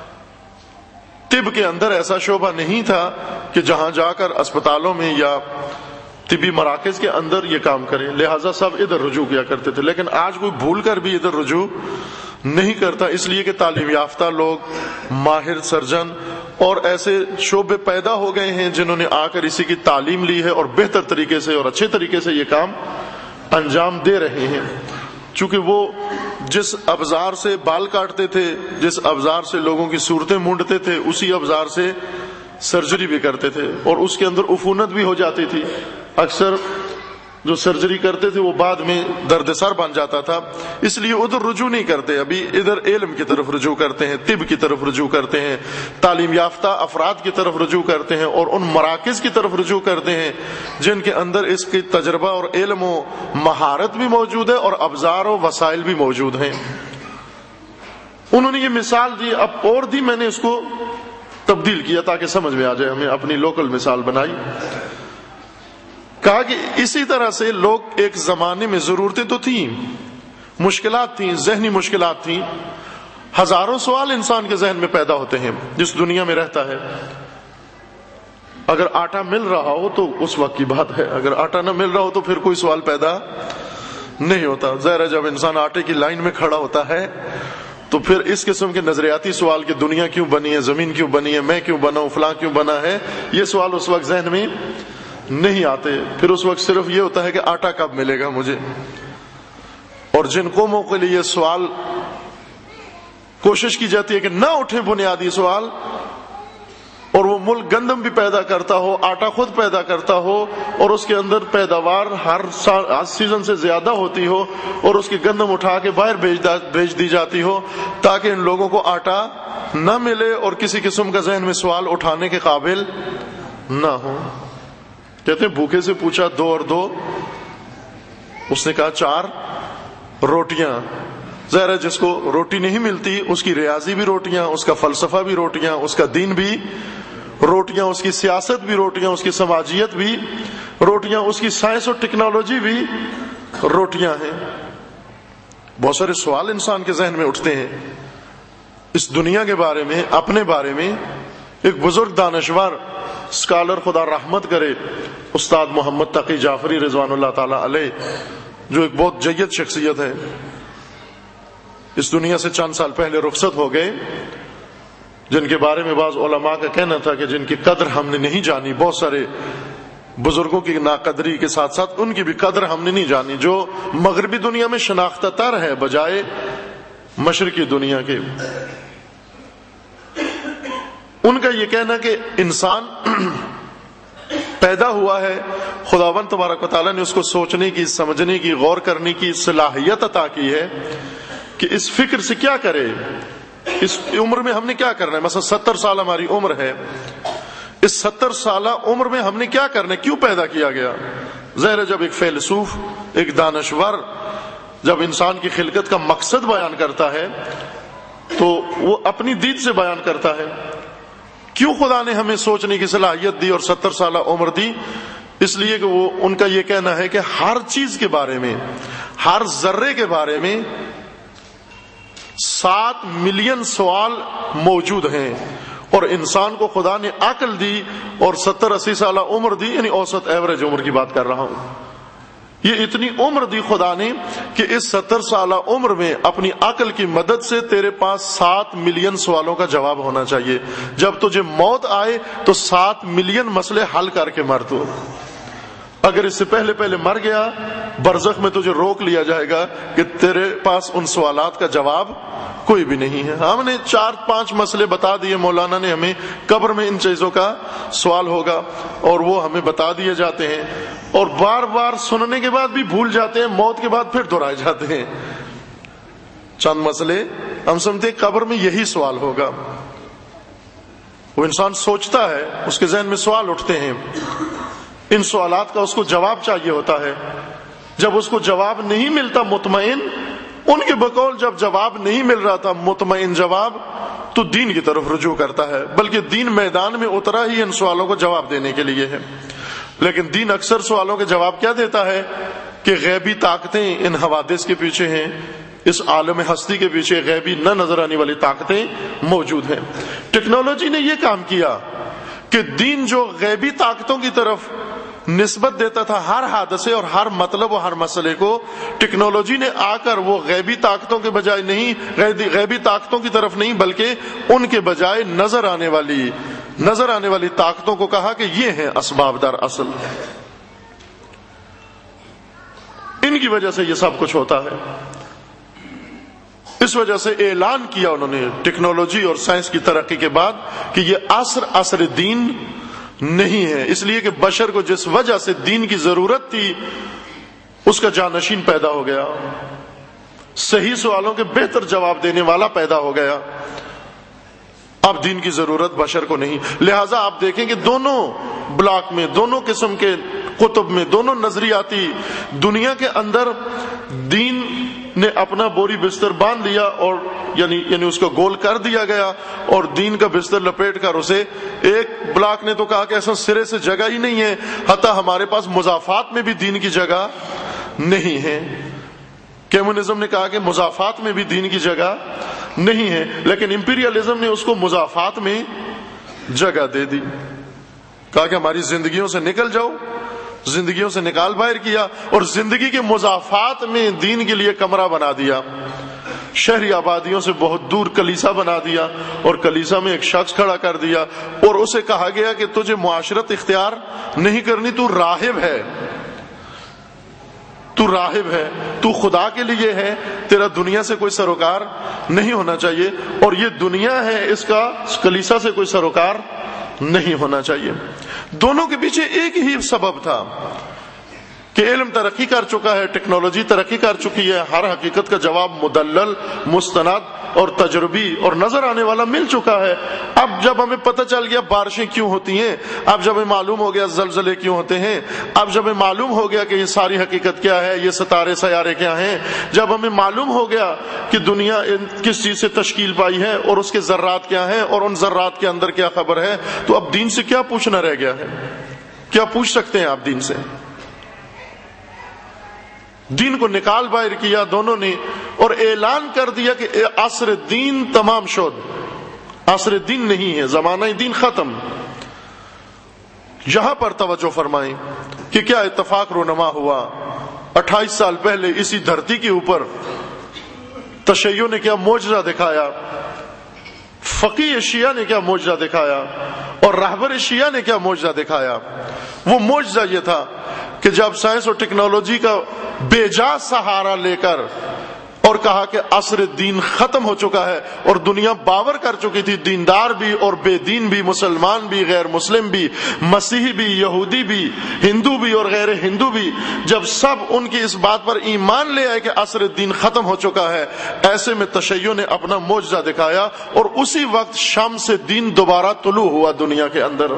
طب کے اندر ایسا شعبہ نہیں تھا کہ جہاں جا کر اسپتالوں میں یا طبی مراکز کے اندر یہ کام کریں، لہٰذا سب ادھر رجوع کیا کرتے تھے. لیکن آج کوئی بھول کر بھی ادھر رجوع نہیں کرتا، اس لیے کہ تعلیم یافتہ لوگ، ماہر سرجن اور ایسے شعبے پیدا ہو گئے ہیں جنہوں نے آ کر اسی کی تعلیم لی ہے اور بہتر طریقے سے اور اچھے طریقے سے یہ کام انجام دے رہے ہیں. چونکہ وہ جس ابزار سے بال کاٹتے تھے، جس ابزار سے لوگوں کی صورتیں مونڈتے تھے، اسی ابزار سے سرجری بھی کرتے تھے، اور اس کے اندر عفونت بھی ہو جاتی تھی. اکثر جو سرجری کرتے تھے وہ بعد میں درد سر بن جاتا تھا. اس لیے ادھر رجوع نہیں کرتے، ابھی ادھر علم کی طرف رجوع کرتے ہیں، طب کی طرف رجوع کرتے ہیں، تعلیم یافتہ افراد کی طرف رجوع کرتے ہیں، اور ان مراکز کی طرف رجوع کرتے ہیں جن کے اندر اس کی تجربہ اور علم و مہارت بھی موجود ہے اور ابزار و وسائل بھی موجود ہیں. انہوں نے یہ مثال دی، اب اور دی، میں نے اس کو تبدیل کیا تاکہ سمجھ میں آ جائے، ہمیں اپنی لوکل مثال بنائی. کہا کہ اسی طرح سے لوگ ایک زمانے میں ضرورتیں تو تھیں، مشکلات تھیں، ذہنی مشکلات تھیں. ہزاروں سوال انسان کے ذہن میں پیدا ہوتے ہیں جس دنیا میں رہتا ہے. اگر آٹا مل رہا ہو تو اس وقت کی بات ہے، اگر آٹا نہ مل رہا ہو تو پھر کوئی سوال پیدا نہیں ہوتا. ظاہر ہے جب انسان آٹے کی لائن میں کھڑا ہوتا ہے تو پھر اس قسم کے نظریاتی سوال کہ دنیا کیوں بنی ہے، زمین کیوں بنی ہے، میں کیوں بنا ہوں، فلاں کیوں بنا ہے، یہ سوال اس وقت ذہن میں نہیں آتے. پھر اس وقت صرف یہ ہوتا ہے کہ آٹا کب ملے گا مجھے. اور جن قوموں کے لیے یہ سوال کوشش کی جاتی ہے کہ نہ اٹھے بنیادی سوال، اور وہ ملک گندم بھی پیدا کرتا ہو، آٹا خود پیدا کرتا ہو، اور اس کے اندر پیداوار ہر سیزن سے زیادہ ہوتی ہو، اور اس کی گندم اٹھا کے باہر بھیج دی جاتی ہو تاکہ ان لوگوں کو آٹا نہ ملے اور کسی قسم کا ذہن میں سوال اٹھانے کے قابل نہ ہو. کہتے ہیں بھوکے سے پوچھا 2 اور 2، اس نے کہا 4 روٹیاں. ظاہر ہے جس کو روٹی نہیں ملتی اس کی ریاضی بھی روٹیاں، اس کا فلسفہ بھی روٹیاں، اس کا دین بھی روٹیاں، اس کی سیاست بھی روٹیاں، اس کی سماجیت بھی روٹیاں، اس کی سائنس اور ٹیکنالوجی بھی روٹیاں ہیں۔ بہت سارے سوال انسان کے ذہن میں اٹھتے ہیں اس دنیا کے بارے میں، اپنے بارے میں۔ ایک بزرگ دانشور اسکالر، خدا رحمت کرے، استاد محمد تقی جعفری رضوان اللہ تعالی علیہ، جو ایک بہت جید شخصیت ہے، اس دنیا سے چند سال پہلے رخصت ہو گئے، جن کے بارے میں بعض علماء کا کہنا تھا کہ جن کی قدر ہم نے نہیں جانی۔ بہت سارے بزرگوں کی ناقدری کے ساتھ ساتھ ان کی بھی قدر ہم نے نہیں جانی، جو مغربی دنیا میں شناختہ تر ہے بجائے مشرقی دنیا کے۔ ان کا یہ کہنا کہ انسان پیدا ہوا ہے، خداوند تبارک و تعالیٰ نے اس کو سوچنے کی، سمجھنے کی، غور کرنے کی صلاحیت عطا کی ہے کہ اس فکر سے کیا کرے، اس عمر میں ہم نے کیا کرنا ہے۔ مثلا 70 سال ہماری عمر ہے، اس 70 سالہ عمر میں ہم نے کیا کرنا ہے، کیوں پیدا کیا گیا۔ ظاہر ہے جب ایک فیلسوف، ایک دانشور جب انسان کی خلقت کا مقصد بیان کرتا ہے تو وہ اپنی دید سے بیان کرتا ہے۔ کیوں خدا نے ہمیں سوچنے کی صلاحیت دی اور 70 سالہ عمر دی؟ اس لیے کہ وہ ان کا یہ کہنا ہے کہ ہر چیز کے بارے میں، ہر ذرے کے بارے میں 7 ملین سوال موجود ہیں، اور انسان کو خدا نے عقل دی اور 70-80 سالہ عمر دی، یعنی اوسط ایوریج عمر کی بات کر رہا ہوں۔ یہ اتنی عمر دی خدا نے کہ اس 70 سالہ عمر میں اپنی عقل کی مدد سے تیرے پاس 7 ملین سوالوں کا جواب ہونا چاہیے۔ جب تجھے موت آئے تو 7 ملین مسئلے حل کر کے مر تو۔ اگر اس سے پہلے مر گیا، برزخ میں تجھے روک لیا جائے گا کہ تیرے پاس ان سوالات کا جواب کوئی بھی نہیں ہے۔ ہم نے 4-5 مسئلے بتا دیے، مولانا نے ہمیں قبر میں ان چیزوں کا سوال ہوگا اور وہ ہمیں بتا دیے جاتے ہیں، اور بار بار سننے کے بعد بھی بھول جاتے ہیں، موت کے بعد پھر دہرائے جاتے ہیں۔ چند مسئلے ہم سمجھتے ہیں قبر میں یہی سوال ہوگا۔ وہ انسان سوچتا ہے، اس کے ذہن میں سوال اٹھتے ہیں، ان سوالات کا اس کو جواب چاہیے ہوتا ہے۔ جب اس کو جواب نہیں ملتا مطمئن، ان کے بقول جب جواب نہیں مل رہا تھا مطمئن جواب، تو دین کی طرف رجوع کرتا ہے، بلکہ دین میدان میں اترا ہی ان سوالوں کو جواب دینے کے لیے ہے۔ لیکن دین اکثر سوالوں کے جواب کیا دیتا ہے کہ غیبی طاقتیں ان حوادث کے پیچھے ہیں، اس عالم ہستی کے پیچھے غیبی نہ نظر آنے والی طاقتیں موجود ہیں۔ ٹیکنالوجی نے یہ کام کیا کہ دین جو غیبی طاقتوں کی طرف نسبت دیتا تھا ہر حادثے اور ہر مطلب و ہر مسئلے کو، ٹیکنالوجی نے آ کر وہ غیبی طاقتوں کے بجائے نہیں، غیبی طاقتوں کی طرف نہیں، بلکہ ان کے بجائے نظر آنے والی طاقتوں کو کہا کہ یہ ہیں اسباب در اصل، ان کی وجہ سے یہ سب کچھ ہوتا ہے۔ اس وجہ سے اعلان کیا انہوں نے ٹیکنالوجی اور سائنس کی ترقی کے بعد کہ یہ عصر دین نہیں ہے، اس لیے کہ بشر کو جس وجہ سے دین کی ضرورت تھی اس کا جانشین پیدا ہو گیا، صحیح سوالوں کے بہتر جواب دینے والا پیدا ہو گیا۔ اب دین کی ضرورت بشر کو نہیں، لہٰذا آپ دیکھیں کہ دونوں بلاک میں، دونوں قسم کے کتب میں، دونوں نظریاتی دنیا کے اندر دین نے اپنا بوری بستر باندھ لیا، اور یعنی اس کو گول کر دیا گیا، اور دین کا بستر لپیٹ کر اسے ایک بلاک نے تو کہا کہ ایسا سرے سے جگہ ہی نہیں ہے، حتیٰ ہمارے پاس مضافات میں بھی دین کی جگہ نہیں ہے۔ کمیونزم نے کہا کہ مضافات میں بھی دین کی جگہ نہیں ہے، لیکن امپیریلزم نے اس کو مضافات میں جگہ دے دی، کہا کہ ہماری زندگیوں سے نکل جاؤ، زندگیوں سے نکال باہر کیا، اور زندگی کے مضافات میں دین کے لیے کمرہ بنا دیا، شہری آبادیوں سے بہت دور کلیسا بنا دیا، اور کلیسا میں ایک شخص کھڑا کر دیا، اور اسے کہا گیا کہ تجھے معاشرت اختیار نہیں کرنی، تو راہب ہے، تو خدا کے لیے ہے، تیرا دنیا سے کوئی سروکار نہیں ہونا چاہیے، اور یہ دنیا ہے، اس کا کلیسا سے کوئی سروکار نہیں ہونا چاہیے۔ دونوں کے پیچھے ایک ہی سبب تھا کہ علم ترقی کر چکا ہے، ٹیکنالوجی ترقی کر چکی ہے، ہر حقیقت کا جواب مدلل، مستند اور تجربی اور نظر آنے والا مل چکا ہے۔ اب جب ہمیں پتہ چل گیا بارشیں کیوں ہوتی ہیں، اب جب ہمیں معلوم ہو گیا زلزلے کیوں ہوتے ہیں، اب جب ہمیں معلوم ہو گیا کہ یہ ساری حقیقت کیا ہے، یہ ستارے سیارے کیا ہیں، جب ہمیں معلوم ہو گیا کہ دنیا کس چیز سے تشکیل پائی ہے اور اس کے ذرات کیا ہیں اور ان ذرات کے اندر کیا خبر ہے، تو اب دین سے کیا پوچھنا رہ گیا ہے؟ کیا پوچھ سکتے ہیں آپ دین سے؟ دین کو نکال باہر کیا دونوں نے اور اعلان کر دیا کہ عصر دین تمام شد، عصر دین نہیں ہے، زمانہ دین ختم۔ یہاں پر توجہ فرمائیں کہ کیا اتفاق رونما ہوا 28 سال پہلے اسی دھرتی کے اوپر تشیع نے کیا معجزہ دکھایا، فقیہ شیعہ نے کیا معجزہ دکھایا اور رہبر شیعہ نے کیا معجزہ دکھایا۔ وہ معجزہ یہ تھا کہ جب سائنس اور ٹیکنالوجی کا بے جا سہارا لے کر اور کہا کہ عصر دین ختم ہو چکا ہے، اور دنیا باور کر چکی تھی، دیندار بھی اور بے دین بھی، مسلمان بھی غیر مسلم بھی، مسیحی بھی یہودی بھی، ہندو بھی اور غیر ہندو بھی، جب سب ان کی اس بات پر ایمان لے آئے کہ عصر دین ختم ہو چکا ہے، ایسے میں تشیع نے اپنا معجزہ دکھایا اور اسی وقت شام سے دین دوبارہ طلوع ہوا دنیا کے اندر۔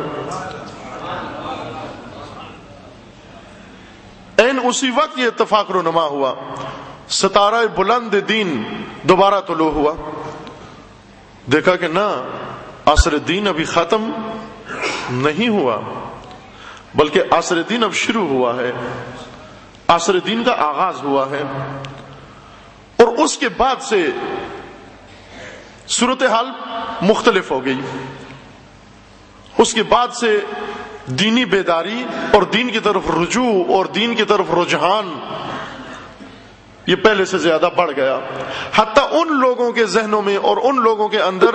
اسی وقت یہ اتفاق رونما ہوا، ستارہ بلند دین دوبارہ طلوع ہوا۔ دیکھا کہ نہ، عصر دین ابھی ختم نہیں ہوا، بلکہ عصر دین اب شروع ہوا ہے، عصر دین کا آغاز ہوا ہے۔ اور اس کے بعد سے صورتحال مختلف ہو گئی۔ اس کے بعد سے دینی بیداری اور دین کی طرف رجوع اور دین کی طرف رجحان یہ پہلے سے زیادہ بڑھ گیا، حتیٰ ان لوگوں کے ذہنوں میں اور ان لوگوں کے اندر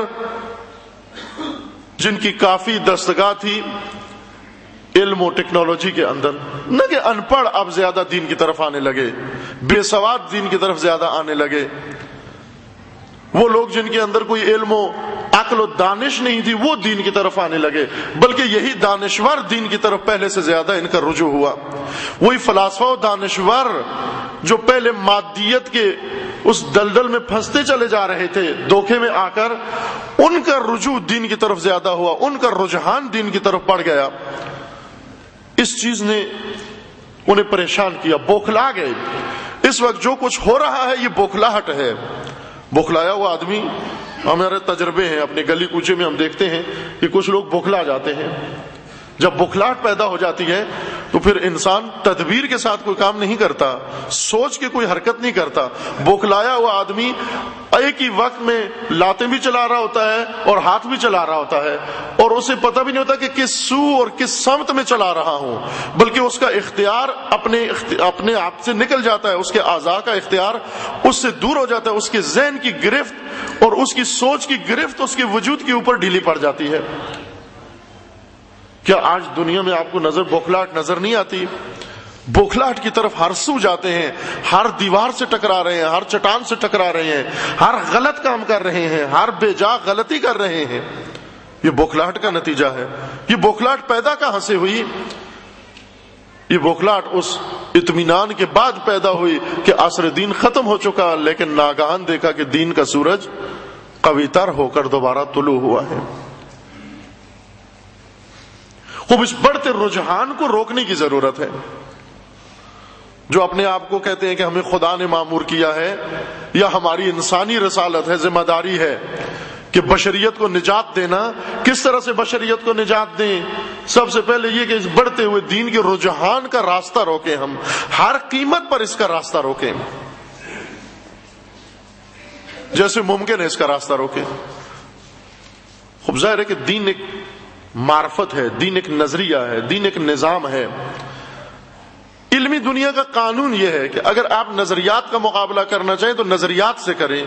جن کی کافی دستگاہ تھی علم و ٹیکنالوجی کے اندر، نہ کہ ان پڑھ اب زیادہ دین کی طرف آنے لگے، بے سواد دین کی طرف زیادہ آنے لگے، وہ لوگ جن کے اندر کوئی علم و عقل و دانش نہیں تھی وہ دین کی طرف آنے لگے، بلکہ یہی دانشور دین کی طرف پہلے سے زیادہ ان کا رجوع ہوا۔ وہی فلاسفہ و دانشور جو پہلے مادیت کے اس دلدل میں پھنستے چلے جا رہے تھے دھوکے میں آ کر، ان کا رجوع دین کی طرف زیادہ ہوا، ان کا رجحان دین کی طرف بڑھ گیا۔ اس چیز نے انہیں پریشان کیا، بوکھلا گئے۔ اس وقت جو کچھ ہو رہا ہے یہ بوکھلاہٹ ہے۔ بوکھلایا ہوا آدمی، ہمارے تجربے ہیں اپنے گلی کوچے میں، ہم دیکھتے ہیں کہ کچھ لوگ بوکھلا جاتے ہیں۔ جب بوکھلاہٹ پیدا ہو جاتی ہے تو پھر انسان تدبیر کے ساتھ کوئی کام نہیں کرتا، سوچ کے کوئی حرکت نہیں کرتا۔ بوکھلایا ہوا آدمی ایک ہی وقت میں لاتیں بھی چلا رہا ہوتا ہے اور ہاتھ بھی چلا رہا ہوتا ہے، اور اسے پتہ بھی نہیں ہوتا کہ کس سو اور کس سمت میں چلا رہا ہوں، بلکہ اس کا اختیار اپنے آپ سے نکل جاتا ہے، اس کے اعضاء کا اختیار اس سے دور ہو جاتا ہے، اس کے ذہن کی گرفت اور اس کی سوچ کی گرفت اس کے وجود کے اوپر ڈھیلی پڑ جاتی ہے۔ کیا آج دنیا میں آپ کو بوکھلاہٹ نظر نہیں آتی؟ بوکھلاہٹ کی طرف ہر سو جاتے ہیں، ہر دیوار سے ٹکرا رہے ہیں، ہر چٹان سے ٹکرا رہے ہیں، ہر غلط کام کر رہے ہیں، ہر بے جا غلطی کر رہے ہیں۔ یہ بوکھلاہٹ کا نتیجہ ہے۔ یہ بوکھلاہٹ پیدا کہاں سے ہوئی؟ یہ بوکھلاہٹ اس اطمینان کے بعد پیدا ہوئی کہ عصر دین ختم ہو چکا، لیکن ناگہان دیکھا کہ دین کا سورج قوی تر ہو کر دوبارہ طلوع ہوا ہے۔ خوب اس بڑھتے رجحان کو روکنے کی ضرورت ہے۔ جو اپنے آپ کو کہتے ہیں کہ ہمیں خدا نے مامور کیا ہے یا ہماری انسانی رسالت ہے، ذمہ داری ہے کہ بشریت کو نجات دینا، کس طرح سے بشریت کو نجات دیں؟ سب سے پہلے یہ کہ اس بڑھتے ہوئے دین کے رجحان کا راستہ روکیں، ہم ہر قیمت پر اس کا راستہ روکیں، جیسے ممکن ہے اس کا راستہ روکیں۔ خوب ظاہر ہے کہ دین ایک معرفت ہے، دین ایک نظریہ ہے، دین ایک نظام ہے۔ علمی دنیا کا قانون یہ ہے کہ اگر آپ نظریات کا مقابلہ کرنا چاہیں تو نظریات سے کریں،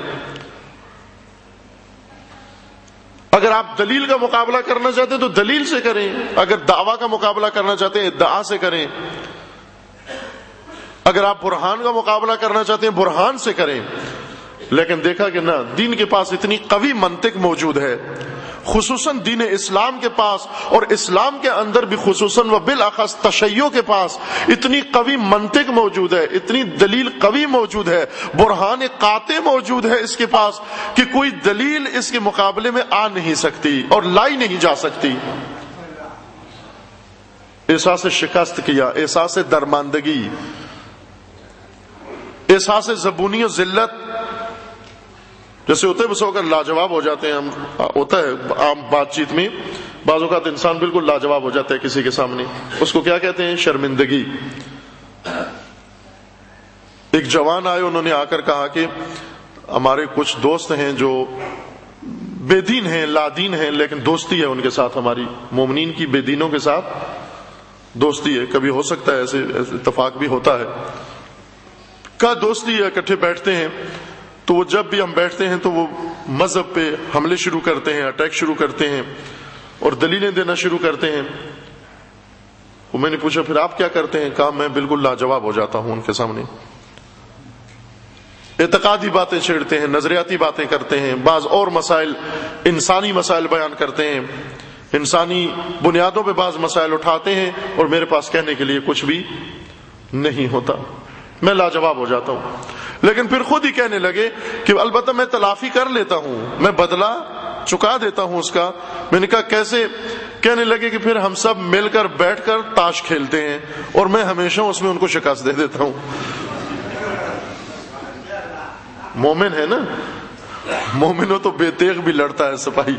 اگر آپ دلیل کا مقابلہ کرنا چاہتے ہیں تو دلیل سے کریں، اگر دعویٰ کا مقابلہ کرنا چاہتے ہیں ادعا سے کریں، اگر آپ برہان کا مقابلہ کرنا چاہتے ہیں برہان سے کریں۔ لیکن دیکھا کہ نہ، دین کے پاس اتنی قوی منطق موجود ہے، خصوصاً دین اسلام کے پاس، اور اسلام کے اندر بھی خصوصاً و بالاخص تشیع کے پاس اتنی قوی منطق موجود ہے، اتنی دلیل قوی موجود ہے، برہان قاطع موجود ہے اس کے پاس کہ کوئی دلیل اس کے مقابلے میں آ نہیں سکتی اور لائی نہیں جا سکتی۔ احساس شکست کیا، احساس درماندگی، احساس زبونی و ذلت، جیسے ہوتے ہیں بس ہو کر لاجواب ہو جاتے ہیں ہم، ہوتا ہے عام بات چیت میں بعض اوقات انسان بالکل لاجواب ہو جاتا ہے کسی کے سامنے، اس کو کیا کہتے ہیں؟ شرمندگی۔ ایک جوان آئے، انہوں نے آ کر کہا کہ ہمارے کچھ دوست ہیں جو بے دین ہیں، لادین ہیں، لیکن دوستی ہے ان کے ساتھ، ہماری مومنین کی بے دینوں کے ساتھ دوستی ہے، کبھی ہو سکتا ہے ایسے اتفاق بھی ہوتا ہے، کا دوستی ہے، اکٹھے بیٹھتے ہیں، تو وہ جب بھی ہم بیٹھتے ہیں تو وہ مذہب پہ حملے شروع کرتے ہیں، اٹیک شروع کرتے ہیں اور دلیلیں دینا شروع کرتے ہیں۔ وہ میں نے پوچھا پھر آپ کیا کرتے ہیں؟ کہا میں بالکل لاجواب ہو جاتا ہوں ان کے سامنے، اعتقادی باتیں چھیڑتے ہیں، نظریاتی باتیں کرتے ہیں، بعض اور مسائل، انسانی مسائل بیان کرتے ہیں، انسانی بنیادوں پہ بعض مسائل اٹھاتے ہیں، اور میرے پاس کہنے کے لیے کچھ بھی نہیں ہوتا، میں لاجواب ہو جاتا ہوں۔ لیکن پھر خود ہی کہنے لگے کہ البتہ میں تلافی کر لیتا ہوں، میں بدلہ چکا دیتا ہوں اس کا۔ میں نے کہا کیسے؟ کہنے لگے کہ پھر ہم سب مل کر بیٹھ کر تاش کھیلتے ہیں اور میں ہمیشہ اس میں ان کو شکست دے دیتا ہوں۔ مومن ہے نا، مومن ہو تو بے تیغ بھی لڑتا ہے سپاہی۔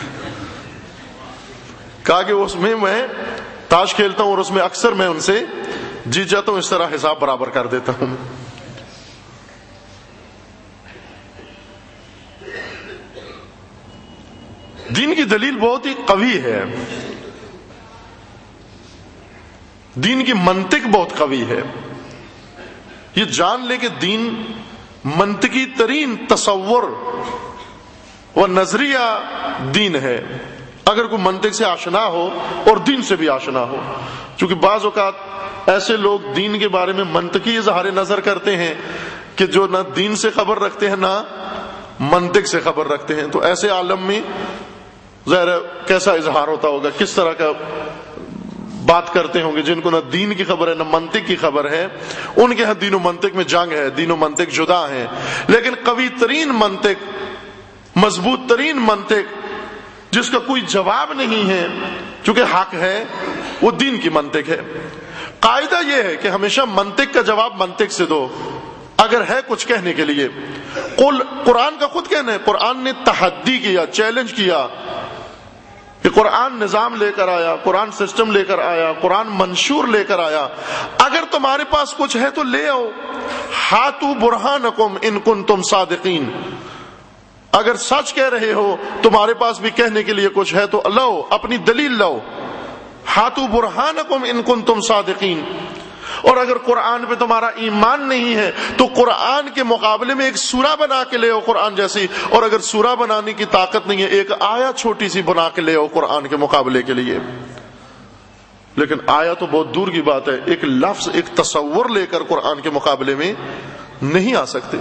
کہا کہ اس میں تاش کھیلتا ہوں اور اس میں اکثر میں ان سے جیت جاتا ہوں، اس طرح حساب برابر کر دیتا ہوں۔ دین کی دلیل بہت ہی قوی ہے، دین کی منطق بہت قوی ہے۔ یہ جان لے کہ دین منطقی ترین تصور و نظریہ دین ہے۔ اگر کوئی منطق سے آشنا ہو اور دین سے بھی آشنا ہو، چونکہ بعض اوقات ایسے لوگ دین کے بارے میں منطقی اظہار نظر کرتے ہیں کہ جو نہ دین سے خبر رکھتے ہیں نہ منطق سے خبر رکھتے ہیں، تو ایسے عالم میں ظاہر کیسا اظہار ہوتا ہوگا، کس طرح کا بات کرتے ہوں گے، جن کو نہ دین کی خبر ہے نہ منطق کی خبر ہے، ان کے ہاں دین و منطق میں جنگ ہے، دین و منطق جدا ہیں۔ لیکن قوی ترین منطق، مضبوط ترین منطق جس کا کوئی جواب نہیں ہے چونکہ حق ہے، وہ دین کی منطق ہے۔ قاعدہ یہ ہے کہ ہمیشہ منطق کا جواب منطق سے دو اگر ہے کچھ کہنے کے لیے۔ قرآن کا خود کہنا ہے، قرآن نے تحدی کیا، چیلنج کیا کہ قرآن نظام لے کر آیا، قرآن سسٹم لے کر آیا، قرآن منشور لے کر آیا، اگر تمہارے پاس کچھ ہے تو لے آؤ، ہاتو برہانکم ان کنتم صادقین، اگر سچ کہہ رہے ہو، تمہارے پاس بھی کہنے کے لیے کچھ ہے تو لاؤ، اپنی دلیل لاؤ، ہاتو برہانکم ان کنتم صادقین۔ اور اگر قرآن پہ تمہارا ایمان نہیں ہے تو قرآن کے مقابلے میں ایک سورہ بنا کے لے آؤ قرآن جیسی، اور اگر سورہ بنانے کی طاقت نہیں ہے ایک آیت چھوٹی سی بنا کے لے آؤ قرآن کے مقابلے کے لیے۔ لیکن آیت تو بہت دور کی بات ہے، ایک لفظ، ایک تصور لے کر قرآن کے مقابلے میں نہیں آ سکتے۔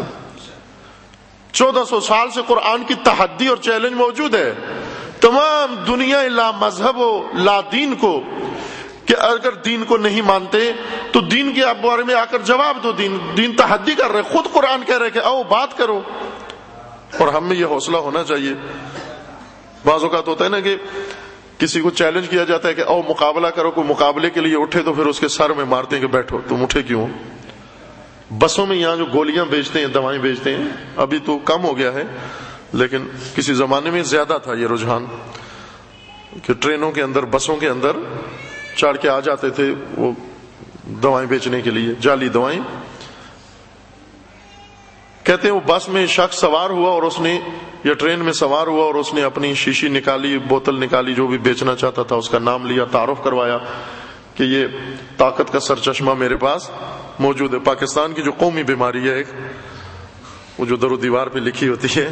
1400 سال سے قرآن کی تحدی اور چیلنج موجود ہے تمام دنیا لا مذہب و لا دین کو، کہ اگر دین کو نہیں مانتے تو دین کے بارے میں آ کر جواب دو۔ دین تحدی کر رہے، خود قرآن کہہ رہے کہ آؤ بات کرو، اور ہم میں یہ حوصلہ ہونا چاہیے۔ بعض اوقات ہوتا ہے نا کہ کسی کو چیلنج کیا جاتا ہے کہ آؤ مقابلہ کرو، کوئی مقابلے کے لیے اٹھے تو پھر اس کے سر میں مارتے ہیں کہ بیٹھو، تم اٹھے کیوں؟ بسوں میں یہاں جو گولیاں بیچتے ہیں، دوائیں بیچتے ہیں، ابھی تو کم ہو گیا ہے، لیکن کسی زمانے میں زیادہ تھا یہ رجحان کہ ٹرینوں کے اندر، بسوں کے اندر چڑھ کے آ جاتے تھے وہ دوائیں بیچنے کے لیے، جعلی دوائیں۔ کہتے ہیں وہ بس میں شخص سوار ہوا اور اس نے، یا ٹرین میں سوار ہوا اور اس نے اپنی شیشی نکالی، بوتل نکالی، جو بھی بیچنا چاہتا تھا اس کا نام لیا، تعارف کروایا کہ یہ طاقت کا سرچشمہ میرے پاس موجود ہے۔ پاکستان کی جو قومی بیماری ہے ایک، وہ جو در و دیوار پہ لکھی ہوتی ہے،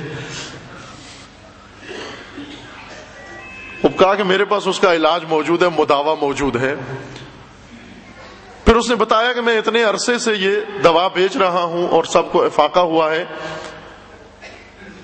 وہ کہا کہ میرے پاس اس کا علاج موجود ہے، مداوا موجود ہے۔ پھر اس نے بتایا کہ میں اتنے عرصے سے یہ دوا بیچ رہا ہوں اور سب کو افاقہ ہوا ہے،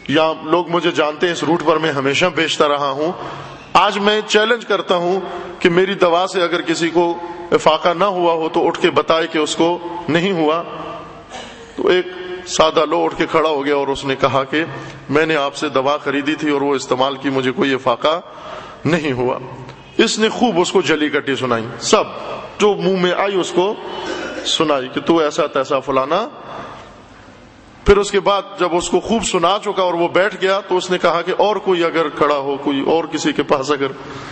یا لوگ مجھے جانتے ہیں اس روٹ پر میں ہمیشہ بیچتا رہا ہوں. آج میں چیلنج کرتا ہوں کہ میری دوا سے اگر کسی کو افاقہ نہ ہوا ہو تو اٹھ کے بتائے کہ اس کو نہیں ہوا. تو ایک سادہ لو اٹھ کے کھڑا ہو گیا اور اس نے کہا کہ میں نے آپ سے دوا خریدی تھی اور وہ استعمال کی, مجھے کوئی افاقہ نہیں ہوا. اس نے خوب اس کو جلی کٹی سنائی, سب جو منہ میں آئی اس کو سنائی کہ تو ایسا تیسا فلانا. پھر اس کے بعد جب اس کو خوب سنا چکا اور وہ بیٹھ گیا تو اس نے کہا کہ اور کوئی اگر کھڑا ہو, کوئی اور کسی کے پاس اگر.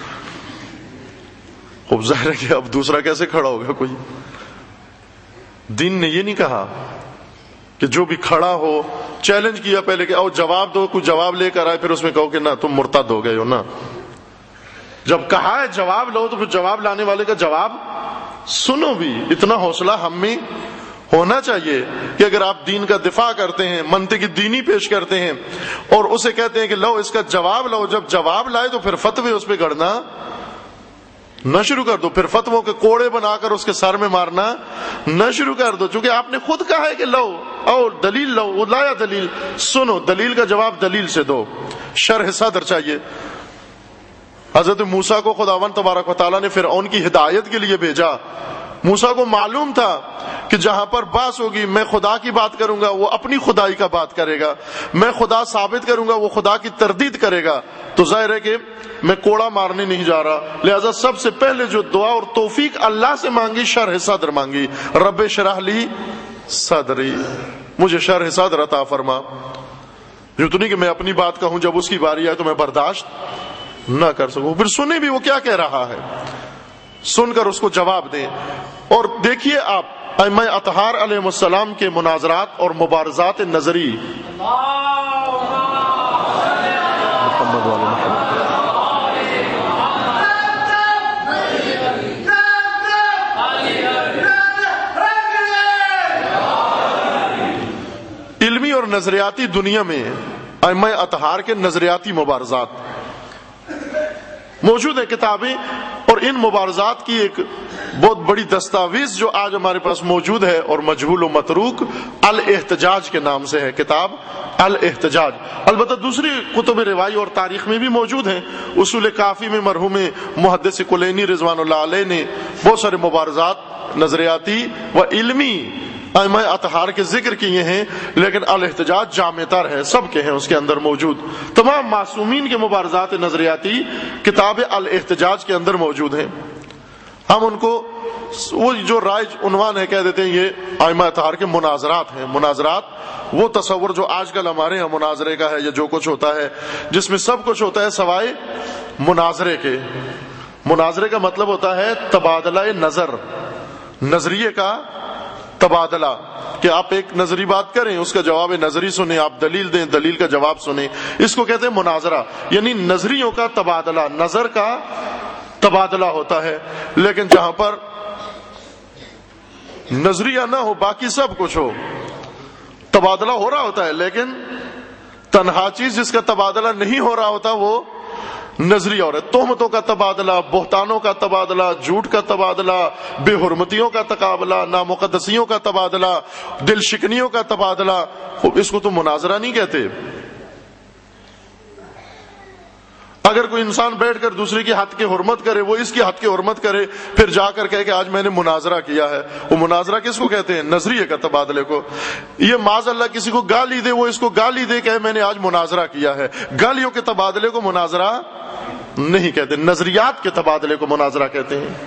خوب ظاہر ہے کہ اب دوسرا کیسے کھڑا ہوگا کوئی. دین نے یہ نہیں کہا کہ جو بھی کھڑا ہو, چیلنج کیا پہلے کہ آؤ جواب دو, کوئی جواب لے کر آئے, پھر اس میں کہو کہ نہ تم مرتد ہو گئے ہو. نا, جب کہا ہے جواب لو تو پھر جواب لانے والے کا جواب سنو بھی. اتنا حوصلہ ہم میں ہونا چاہیے کہ اگر آپ دین کا دفاع کرتے ہیں, منطقی دینی پیش کرتے ہیں اور اسے کہتے ہیں کہ لو اس کا جواب لو, جب جواب لائے تو پھر فتوے اس پہ گڑنا نہ شروع کر دو, پھر فتووں کے کوڑے بنا کر اس کے سر میں مارنا نہ شروع کر دو. چونکہ آپ نے خود کہا ہے کہ لو او دلیل لو, وہ لایا دلیل, سنو دلیل کا جواب دلیل سے دو. شرح صدر چاہیے. حضرت موسیٰ کو خداوند تبارک و تعالیٰ نے فرعون کی ہدایت کے لیے بھیجا. موسیٰ کو معلوم تھا کہ جہاں پر بحث ہوگی میں خدا کی بات کروں گا وہ اپنی خدائی کا بات کرے گا, میں خدا ثابت کروں گا وہ خدا کی تردید کرے گا. تو ظاہر ہے کہ میں کوڑا مارنے نہیں جا رہا, لہذا سب سے پہلے جو دعا اور توفیق اللہ سے مانگی شرح صدر مانگی. رب اشرح لی صدری, مجھے شرح صدر عطا فرما. جو تو نہیں کہ میں اپنی بات کہوں جب اس کی باری آئے تو میں برداشت نہ کر سکوں. پھر سنیں بھی وہ کیا کہہ رہا ہے, سن کر اس کو جواب دیں. اور دیکھیے آپ ائمہ اطہار علیہ السلام کے مناظرات اور مبارزات نظری, محمد والے محمد, علمی اور نظریاتی دنیا میں ائمہ اطہار کے نظریاتی مبارزات موجود ہیں کتابیں. اور ان مبارزات کی ایک بہت بڑی دستاویز جو آج ہمارے پاس موجود ہے اور مجہول و متروک, الاحتجاج کے نام سے ہے کتاب الاحتجاج. البتہ دوسری کتب روائی اور تاریخ میں بھی موجود ہیں. اصول کافی میں مرحوم محدث کلینی رضوان اللہ علیہ نے بہت سارے مبارزات نظریاتی و علمی ائمہ اطہار کے ذکر کیے ہیں, لیکن الاحتجاج جامع تر ہے, سب کے ہیں اس کے اندر موجود. تمام معصومین کے مبارزات نظریاتی کتاب الاحتجاج کے اندر موجود ہیں. ہم ان کو وہ جو رائج عنوان ہے کہہ دیتے ہیں یہ ائمہ اطہار کے مناظرات ہیں. مناظرات وہ تصور جو آج کل ہمارے یہاں مناظرے کا ہے یا جو کچھ ہوتا ہے جس میں سب کچھ ہوتا ہے سوائے مناظرے کے. مناظرے کا مطلب ہوتا ہے تبادلہ نظر, نظریے کا تبادلہ, کہ آپ ایک نظری بات کریں اس کا جواب نظری سنیں, آپ دلیل دیں دلیل کا جواب سنیں. اس کو کہتے ہیں مناظرہ, یعنی نظریوں کا تبادلہ, نظر کا تبادلہ ہوتا ہے. لیکن جہاں پر نظریہ نہ ہو باقی سب کچھ ہو, تبادلہ ہو رہا ہوتا ہے, لیکن تنہا چیز جس کا تبادلہ نہیں ہو رہا ہوتا وہ نظریہ ہو رہا ہے. تہمتوں کا تبادلہ, بہتانوں کا تبادلہ, جھوٹ کا تبادلہ, بے حرمتیوں کا تقابلہ, نامقدسیوں کا تبادلہ, دل شکنیوں کا تبادلہ, اس کو تو مناظرہ نہیں کہتے. اگر کوئی انسان بیٹھ کر دوسرے کی حد کی حرمت کرے, وہ اس کی حد کی حرمت کرے, پھر جا کر کہے کہ آج میں نے مناظرہ کیا ہے, وہ مناظرہ کس کو کہتے ہیں؟ نظریے کا تبادلے کو. یہ معاذ اللہ کسی کو گالی دے, وہ اس کو گالی دے کہ میں نے آج مناظرہ کیا ہے. گالیوں کے تبادلے کو مناظرہ نہیں کہتے, نظریات کے تبادلے کو مناظرہ کہتے ہیں.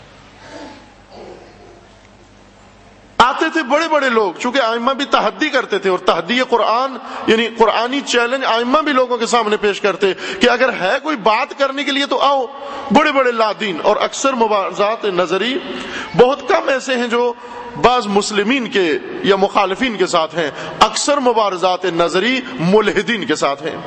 آتے تھے بڑے بڑے لوگ, چونکہ ائمہ بھی تحدی کرتے تھے, اور تحدی قرآن یعنی قرآنی چیلنج ائمہ بھی لوگوں کے سامنے پیش کرتے کہ اگر ہے کوئی بات کرنے کے لیے تو آؤ. بڑے بڑے لادین اور اکثر مبارزات نظری, بہت کم ایسے ہیں جو بعض مسلمین کے یا مخالفین کے ساتھ ہیں. اکثر مبارزات نظری ملحدین کے ساتھ ہیں,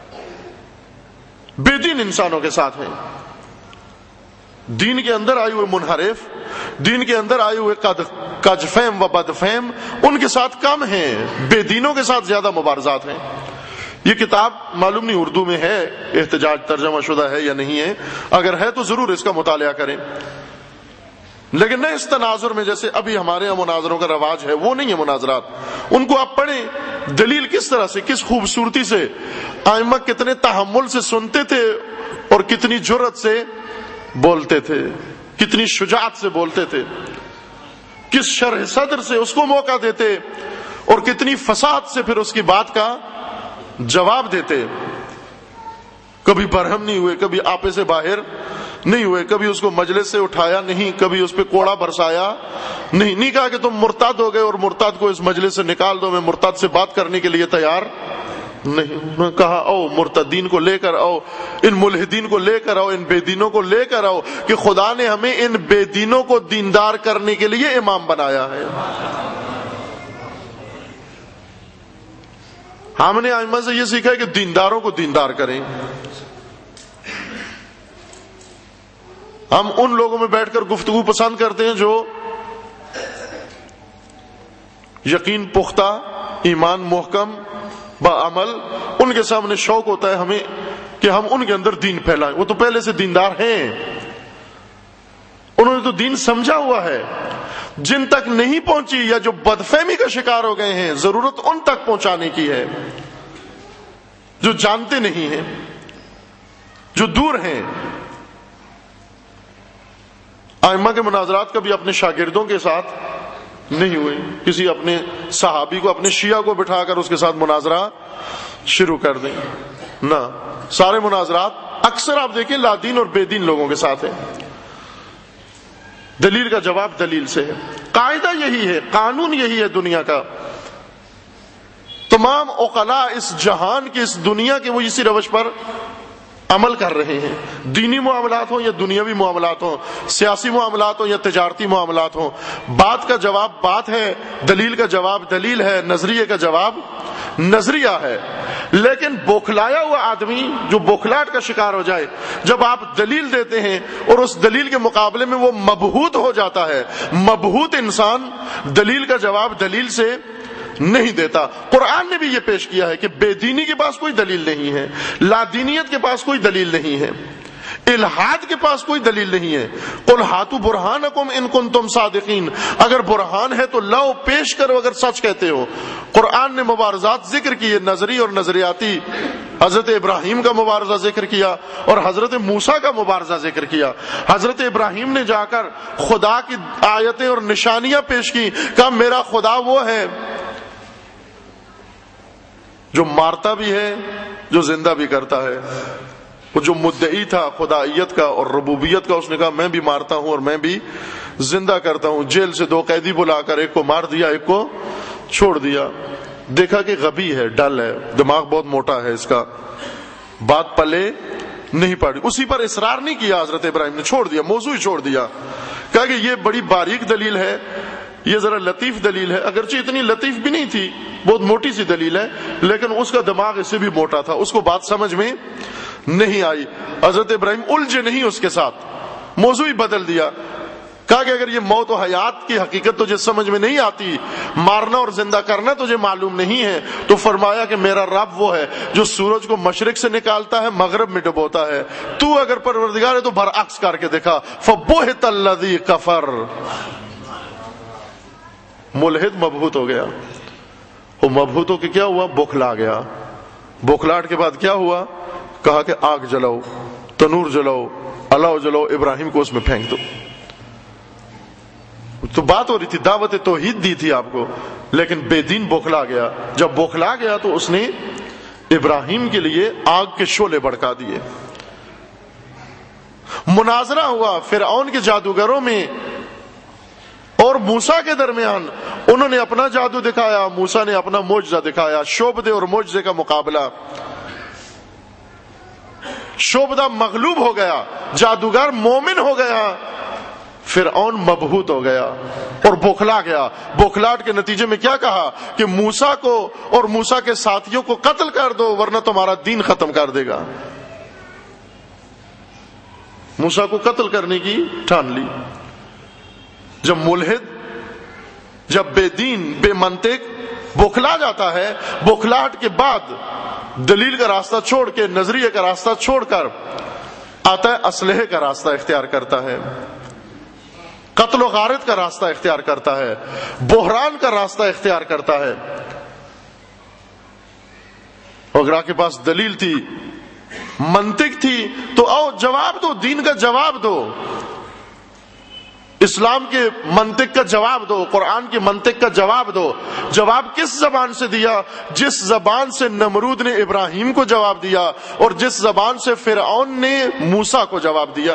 بے دین انسانوں کے ساتھ ہیں, دین کے اندر آئے ہوئے منحرف, دین کے اندر آئے ہوئے کج فہم و بد فہم, ان کے ساتھ کم ہیں, بے دینوں کے ساتھ زیادہ مبارزات ہیں. یہ کتاب معلوم نہیں اردو میں ہے, احتجاج ترجمہ شدہ ہے یا نہیں ہے, اگر ہے تو ضرور اس کا مطالعہ کریں. لیکن نہ اس تناظر میں جیسے ابھی ہمارے یہاں مناظروں کا رواج ہے، وہ نہیں ہے مناظرات. ان کو آپ پڑھیں دلیل کس طرح سے، کس خوبصورتی سے ائمہ کتنے تحمل سے سنتے تھے اور کتنی جرأت سے بولتے تھے، کتنی شجاعت سے بولتے تھے، کس شرح صدر سے اس کو موقع دیتے اور کتنی فصاحت سے پھر اس کی بات کا جواب دیتے. کبھی برہم نہیں ہوئے، کبھی آپے سے باہر نہیں ہوئے، کبھی اس کو مجلس سے اٹھایا نہیں، کبھی اس پہ کوڑا برسایا نہیں کہا کہ تم مرتد ہو گئے اور مرتد کو اس مجلس سے نکال دو، میں مرتد سے بات کرنے کے لیے تیار نہیں. انہوں نے کہا او مرتدین کو لے کر آؤ، ان ملحدین کو لے کر آؤ، ان بے دینوں کو لے کر آؤ، کہ خدا نے ہمیں ان بے دینوں کو دیندار کرنے کے لیے امام بنایا ہے. ہم نے ائمہ سے یہ سیکھا ہے کہ دینداروں کو دیندار کریں. ہم ان لوگوں میں بیٹھ کر گفتگو پسند کرتے ہیں جو یقین پختہ، ایمان محکم، بعمل، ان کے سامنے شوق ہوتا ہے ہمیں کہ ہم ان کے اندر دین پھیلائیں. وہ تو پہلے سے دیندار ہیں، انہوں نے تو دین سمجھا ہوا ہے. جن تک نہیں پہنچی یا جو بدفہمی کا شکار ہو گئے ہیں، ضرورت ان تک پہنچانے کی ہے. جو جانتے نہیں ہیں، جو دور ہیں. ائمہ کے مناظرات کبھی اپنے شاگردوں کے ساتھ نہیں ہوئے. کسی اپنے صحابی کو، اپنے شیعہ کو بٹھا کر اس کے ساتھ مناظرہ شروع کر دیں، نہ. سارے مناظرات اکثر آپ دیکھیں لادین اور بے دین لوگوں کے ساتھ ہیں. دلیل کا جواب دلیل سے ہے. قاعدہ یہی ہے، قانون یہی ہے دنیا کا. تمام عقلاء اس جہان کی، اس دنیا کے، وہ اسی روش پر عمل کر رہے ہیں. دینی معاملات ہوں یا دنیاوی معاملات ہوں، سیاسی معاملات ہوں یا تجارتی معاملات ہوں. بات کا جواب بات ہے، دلیل کا جواب دلیل ہے، نظریے کا جواب نظریہ ہے. لیکن بوکھلایا ہوا آدمی جو بوکھلاہٹ کا شکار ہو جائے، جب آپ دلیل دیتے ہیں اور اس دلیل کے مقابلے میں وہ مبہوت ہو جاتا ہے، مبہوت انسان دلیل کا جواب دلیل سے نہیں دیتا. قرآن نے بھی یہ پیش کیا ہے کہ بے دینی کے پاس کوئی دلیل نہیں ہے، لادینیت کے پاس کوئی دلیل نہیں ہے، الحاد کے پاس کوئی دلیل نہیں ہے. قل ہاتوا برہانکم ان کنتم صادقین، اگر برہان ہے تو لاؤ، پیش کرو اگر سچ کہتے ہو. قرآن نے مبارزات ذکر کی، نظری اور نظریاتی. حضرت ابراہیم کا مبارزہ ذکر کیا اور حضرت موسیٰ کا مبارزہ ذکر کیا. حضرت ابراہیم نے جا کر خدا کی آیتیں اور نشانیاں پیش کی، کہا میرا خدا وہ ہے جو مارتا بھی ہے، جو زندہ بھی کرتا ہے. وہ جو مدعی تھا خدائیت کا اور ربوبیت کا، اس نے کہا میں بھی مارتا ہوں اور میں بھی زندہ کرتا ہوں. جیل سے 2 قیدی بلا کر ایک کو مار دیا، ایک کو چھوڑ دیا. دیکھا کہ غبی ہے، ڈل ہے، دماغ بہت موٹا ہے اس کا، بات پلے نہیں پڑی. اسی پر اصرار نہیں کیا حضرت ابراہیم نے، چھوڑ دیا، موضوع ہی چھوڑ دیا. کہا کہ یہ بڑی باریک دلیل ہے، یہ ذرا لطیف دلیل ہے. اگرچہ اتنی لطیف بھی نہیں تھی، بہت موٹی سی دلیل ہے، لیکن اس کا دماغ اس سے بھی موٹا تھا، اس کو بات سمجھ میں نہیں آئی. حضرت ابراہیم الجھے نہیں اس کے ساتھ، موضوع ہی بدل دیا. کہا کہ اگر یہ موت و حیات کی حقیقت تجھے سمجھ میں نہیں آتی، مارنا اور زندہ کرنا تجھے معلوم نہیں ہے، تو فرمایا کہ میرا رب وہ ہے جو سورج کو مشرق سے نکالتا ہے، مغرب میں ڈبوتا ہے. تو اگر پروردگار ہے تو برعکس کر کے دکھا. فبہت الذی کفر. ملحد مبہوت ہو گیا. وہ مبہوت ہو کے کیا ہوا؟ بوکھلا گیا. بوکھلاہٹ کے بعد کیا ہوا؟ کہا کہ آگ جلاؤ، تنور جلاؤ، الاؤ جلاؤ، ابراہیم کو اس میں پھینک دو. تو بات ہو رہی تھی، دعوت توحید دی تھی آپ کو، لیکن بے دین بوکھلا گیا. جب بوکھلا گیا تو اس نے ابراہیم کے لیے آگ کے شعلے بھڑکا دیے. مناظرہ ہوا فرعون کے جادوگروں میں اور موسیٰ کے درمیان. انہوں نے اپنا جادو دکھایا، موسیٰ نے اپنا معجزہ دکھایا. شعبدے اور معجزے کا مقابلہ. شعبدہ مغلوب ہو گیا، جادوگر مومن ہو گیا، فرعون مبہوت ہو گیا اور بوکھلا گیا. بوکھلاہٹ کے نتیجے میں کیا کہا کہ موسیٰ کو اور موسیٰ کے ساتھیوں کو قتل کر دو ورنہ تمہارا دین ختم کر دے گا. موسیٰ کو قتل کرنے کی ٹھان لی. جب ملحد، جب بے دین، بے منطق بوکھلا جاتا ہے، بوکھلاہٹ کے بعد دلیل کا راستہ چھوڑ کے، نظریے کا راستہ چھوڑ کر آتا ہے اسلحے کا راستہ اختیار کرتا ہے. قتل و غارت کا راستہ اختیار کرتا ہے، بحران کا راستہ اختیار کرتا ہے. اگر آپ کے پاس دلیل تھی، منطق تھی، تو آؤ جواب دو، دین کا جواب دو، اسلام کے منطق کا جواب دو، قرآن کے منطق کا جواب دو. جواب کس زبان سے دیا؟ جس زبان سے نمرود نے ابراہیم کو جواب دیا، اور جس زبان سے فرعون نے موسیٰ کو جواب دیا.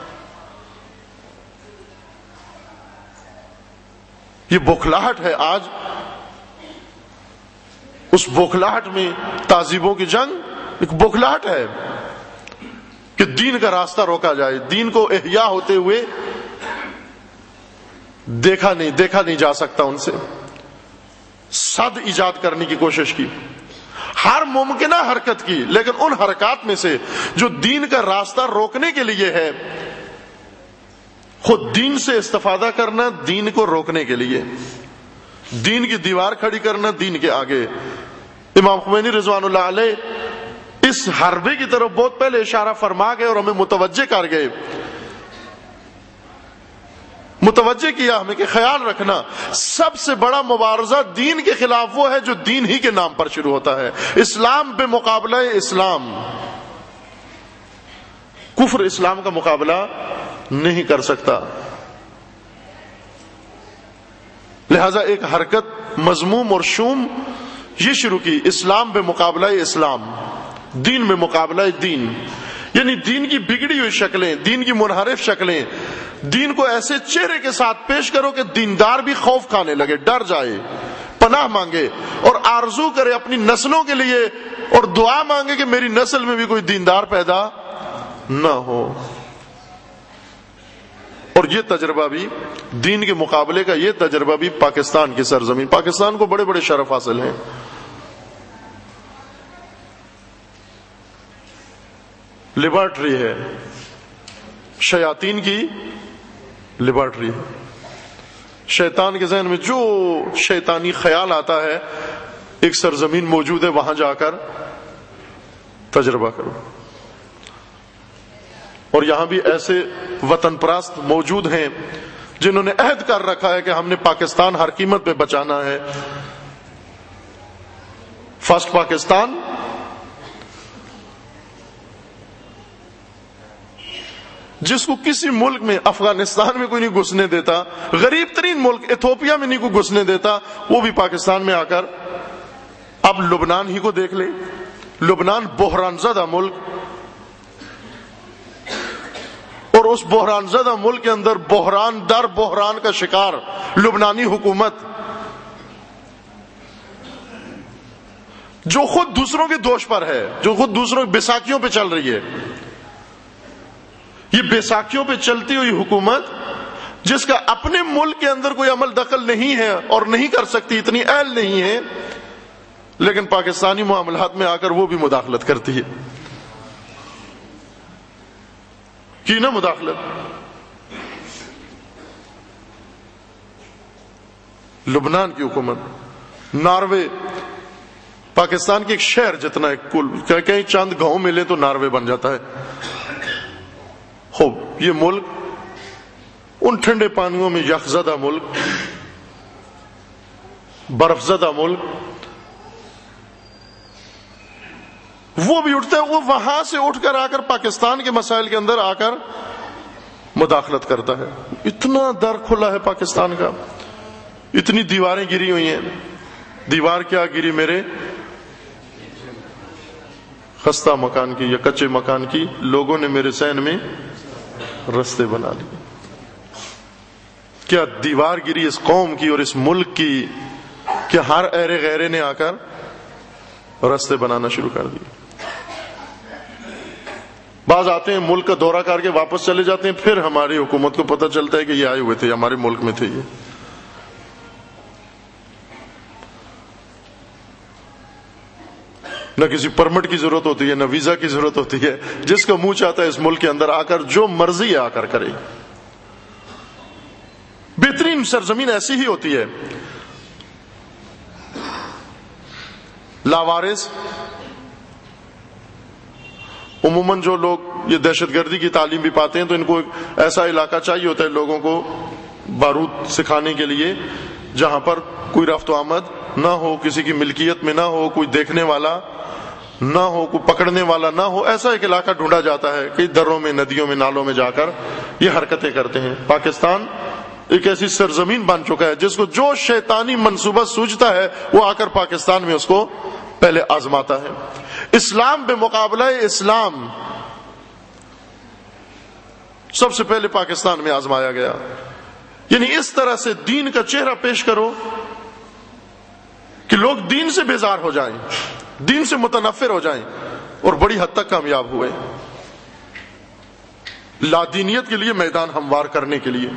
یہ بوکھلاہٹ ہے آج. اس بوکھلاہٹ میں تہذیبوں کی جنگ ایک بوکھلاہٹ ہے کہ دین کا راستہ روکا جائے، دین کو احیا ہوتے ہوئے دیکھا نہیں جا سکتا. ان سے صد ایجاد کرنے کی کوشش کی، ہر ممکنہ حرکت کی، لیکن ان حرکات میں سے جو دین کا راستہ روکنے کے لیے ہے، خود دین سے استفادہ کرنا دین کو روکنے کے لیے، دین کی دیوار کھڑی کرنا دین کے آگے. امام خمینی رضوان اللہ علیہ اس حربے کی طرف بہت پہلے اشارہ فرما گئے اور ہمیں متوجہ کر گئے، متوجہ کیا ہمیں کہ خیال رکھنا سب سے بڑا مبارزہ دین کے خلاف وہ ہے جو دین ہی کے نام پر شروع ہوتا ہے. اسلام بے مقابلہ اسلام، کفر اسلام کا مقابلہ نہیں کر سکتا. لہذا ایک حرکت مذموم اور شوم یہ شروع کی، اسلام بے مقابلہ اسلام، دین میں مقابلہ دین، یعنی دین کی بگڑی ہوئی شکلیں، دین کی منحرف شکلیں، دین کو ایسے چہرے کے ساتھ پیش کرو کہ دیندار بھی خوف کھانے لگے، ڈر جائے، پناہ مانگے اور آرزو کرے اپنی نسلوں کے لیے اور دعا مانگے کہ میری نسل میں بھی کوئی دیندار پیدا نہ ہو. اور یہ تجربہ بھی دین کے مقابلے کا، یہ تجربہ بھی پاکستان کی سرزمین، پاکستان کو بڑے بڑے شرف حاصل ہیں. لیبارٹری ہے، شیاطین کی لیبارٹری ہے. شیطان کے ذہن میں جو شیطانی خیال آتا ہے، ایک سرزمین موجود ہے، وہاں جا کر تجربہ کرو. اور یہاں بھی ایسے وطن پرست موجود ہیں جنہوں نے عہد کر رکھا ہے کہ ہم نے پاکستان ہر قیمت پہ بچانا ہے. فرسٹ پاکستان، جس کو کسی ملک میں، افغانستان میں کوئی نہیں گھسنے دیتا، غریب ترین ملک ایتھوپیا میں نہیں کوئی گھسنے دیتا، وہ بھی پاکستان میں آ کر. اب لبنان ہی کو دیکھ لیں، لبنان بحران زدہ ملک، اور اس بحران زدہ ملک کے اندر بحران در بحران کا شکار لبنانی حکومت، جو خود دوسروں کے دوش پر ہے، جو خود دوسروں کی بیساکھیوں پہ چل رہی ہے. یہ بیساکھیوں پہ چلتی ہوئی حکومت جس کا اپنے ملک کے اندر کوئی عمل دخل نہیں ہے اور نہیں کر سکتی، اتنی اہل نہیں ہے، لیکن پاکستانی معاملات میں آ کر وہ بھی مداخلت کرتی ہے. کی نا مداخلت. لبنان کی حکومت، ناروے پاکستان کے ایک شہر جتنا ہے، کل کہیں چند گاؤں ملے تو ناروے بن جاتا ہے. خوب یہ ملک ان ٹھنڈے پانیوں میں یخزدہ ملک، برف زدہ ملک، وہ بھی اٹھتا ہے، وہ وہاں سے اٹھ کر آ کر پاکستان کے مسائل کے اندر آ کر مداخلت کرتا ہے. اتنا در کھلا ہے پاکستان کا، اتنی دیواریں گری ہوئی ہیں. دیوار کیا گری میرے؟ خستہ مکان کی یا کچے مکان کی، لوگوں نے میرے ذہن میں رستے بنا لیے. کیا دیوار گری اس قوم کی اور اس ملک کی کہ ہر ایرے غیرے نے آ کر رستے بنانا شروع کر دیے. بعض آتے ہیں ملک کا دورہ کر کے واپس چلے جاتے ہیں، پھر ہماری حکومت کو پتہ چلتا ہے کہ یہ آئے ہوئے تھے، ہمارے ملک میں تھے. یہ نہ کسی پرمٹ کی ضرورت ہوتی ہے، نہ ویزا کی ضرورت ہوتی ہے. جس کا منہ چاہتا ہے اس ملک کے اندر آ کر جو مرضی آ کر کرے. بہترین سرزمین ایسی ہی ہوتی ہے. لاوارث، عموماً جو لوگ یہ دہشت گردی کی تعلیم بھی پاتے ہیں تو ان کو ایک ایسا علاقہ چاہیے ہوتا ہے لوگوں کو بارود سکھانے کے لیے، جہاں پر کوئی رفت و آمد نہ ہو، کسی کی ملکیت میں نہ ہو، کوئی دیکھنے والا نہ ہو، کوئی پکڑنے والا نہ ہو، ایسا ایک علاقہ ڈھونڈا جاتا ہے کہ دروں میں، ندیوں میں، نالوں میں جا کر یہ حرکتیں کرتے ہیں۔ پاکستان ایک ایسی سرزمین بن چکا ہے جس کو جو شیطانی منصوبہ سوچتا ہے وہ آ کر پاکستان میں اس کو پہلے آزماتا ہے۔ اسلام بمقابلہ اسلام سب سے پہلے پاکستان میں آزمایا گیا، یعنی اس طرح سے دین کا چہرہ پیش کرو کہ لوگ دین سے بیزار ہو جائیں، دین سے متنفر ہو جائیں، اور بڑی حد تک کامیاب ہوئے لادینیت کے لیے میدان ہموار کرنے کے لیے۔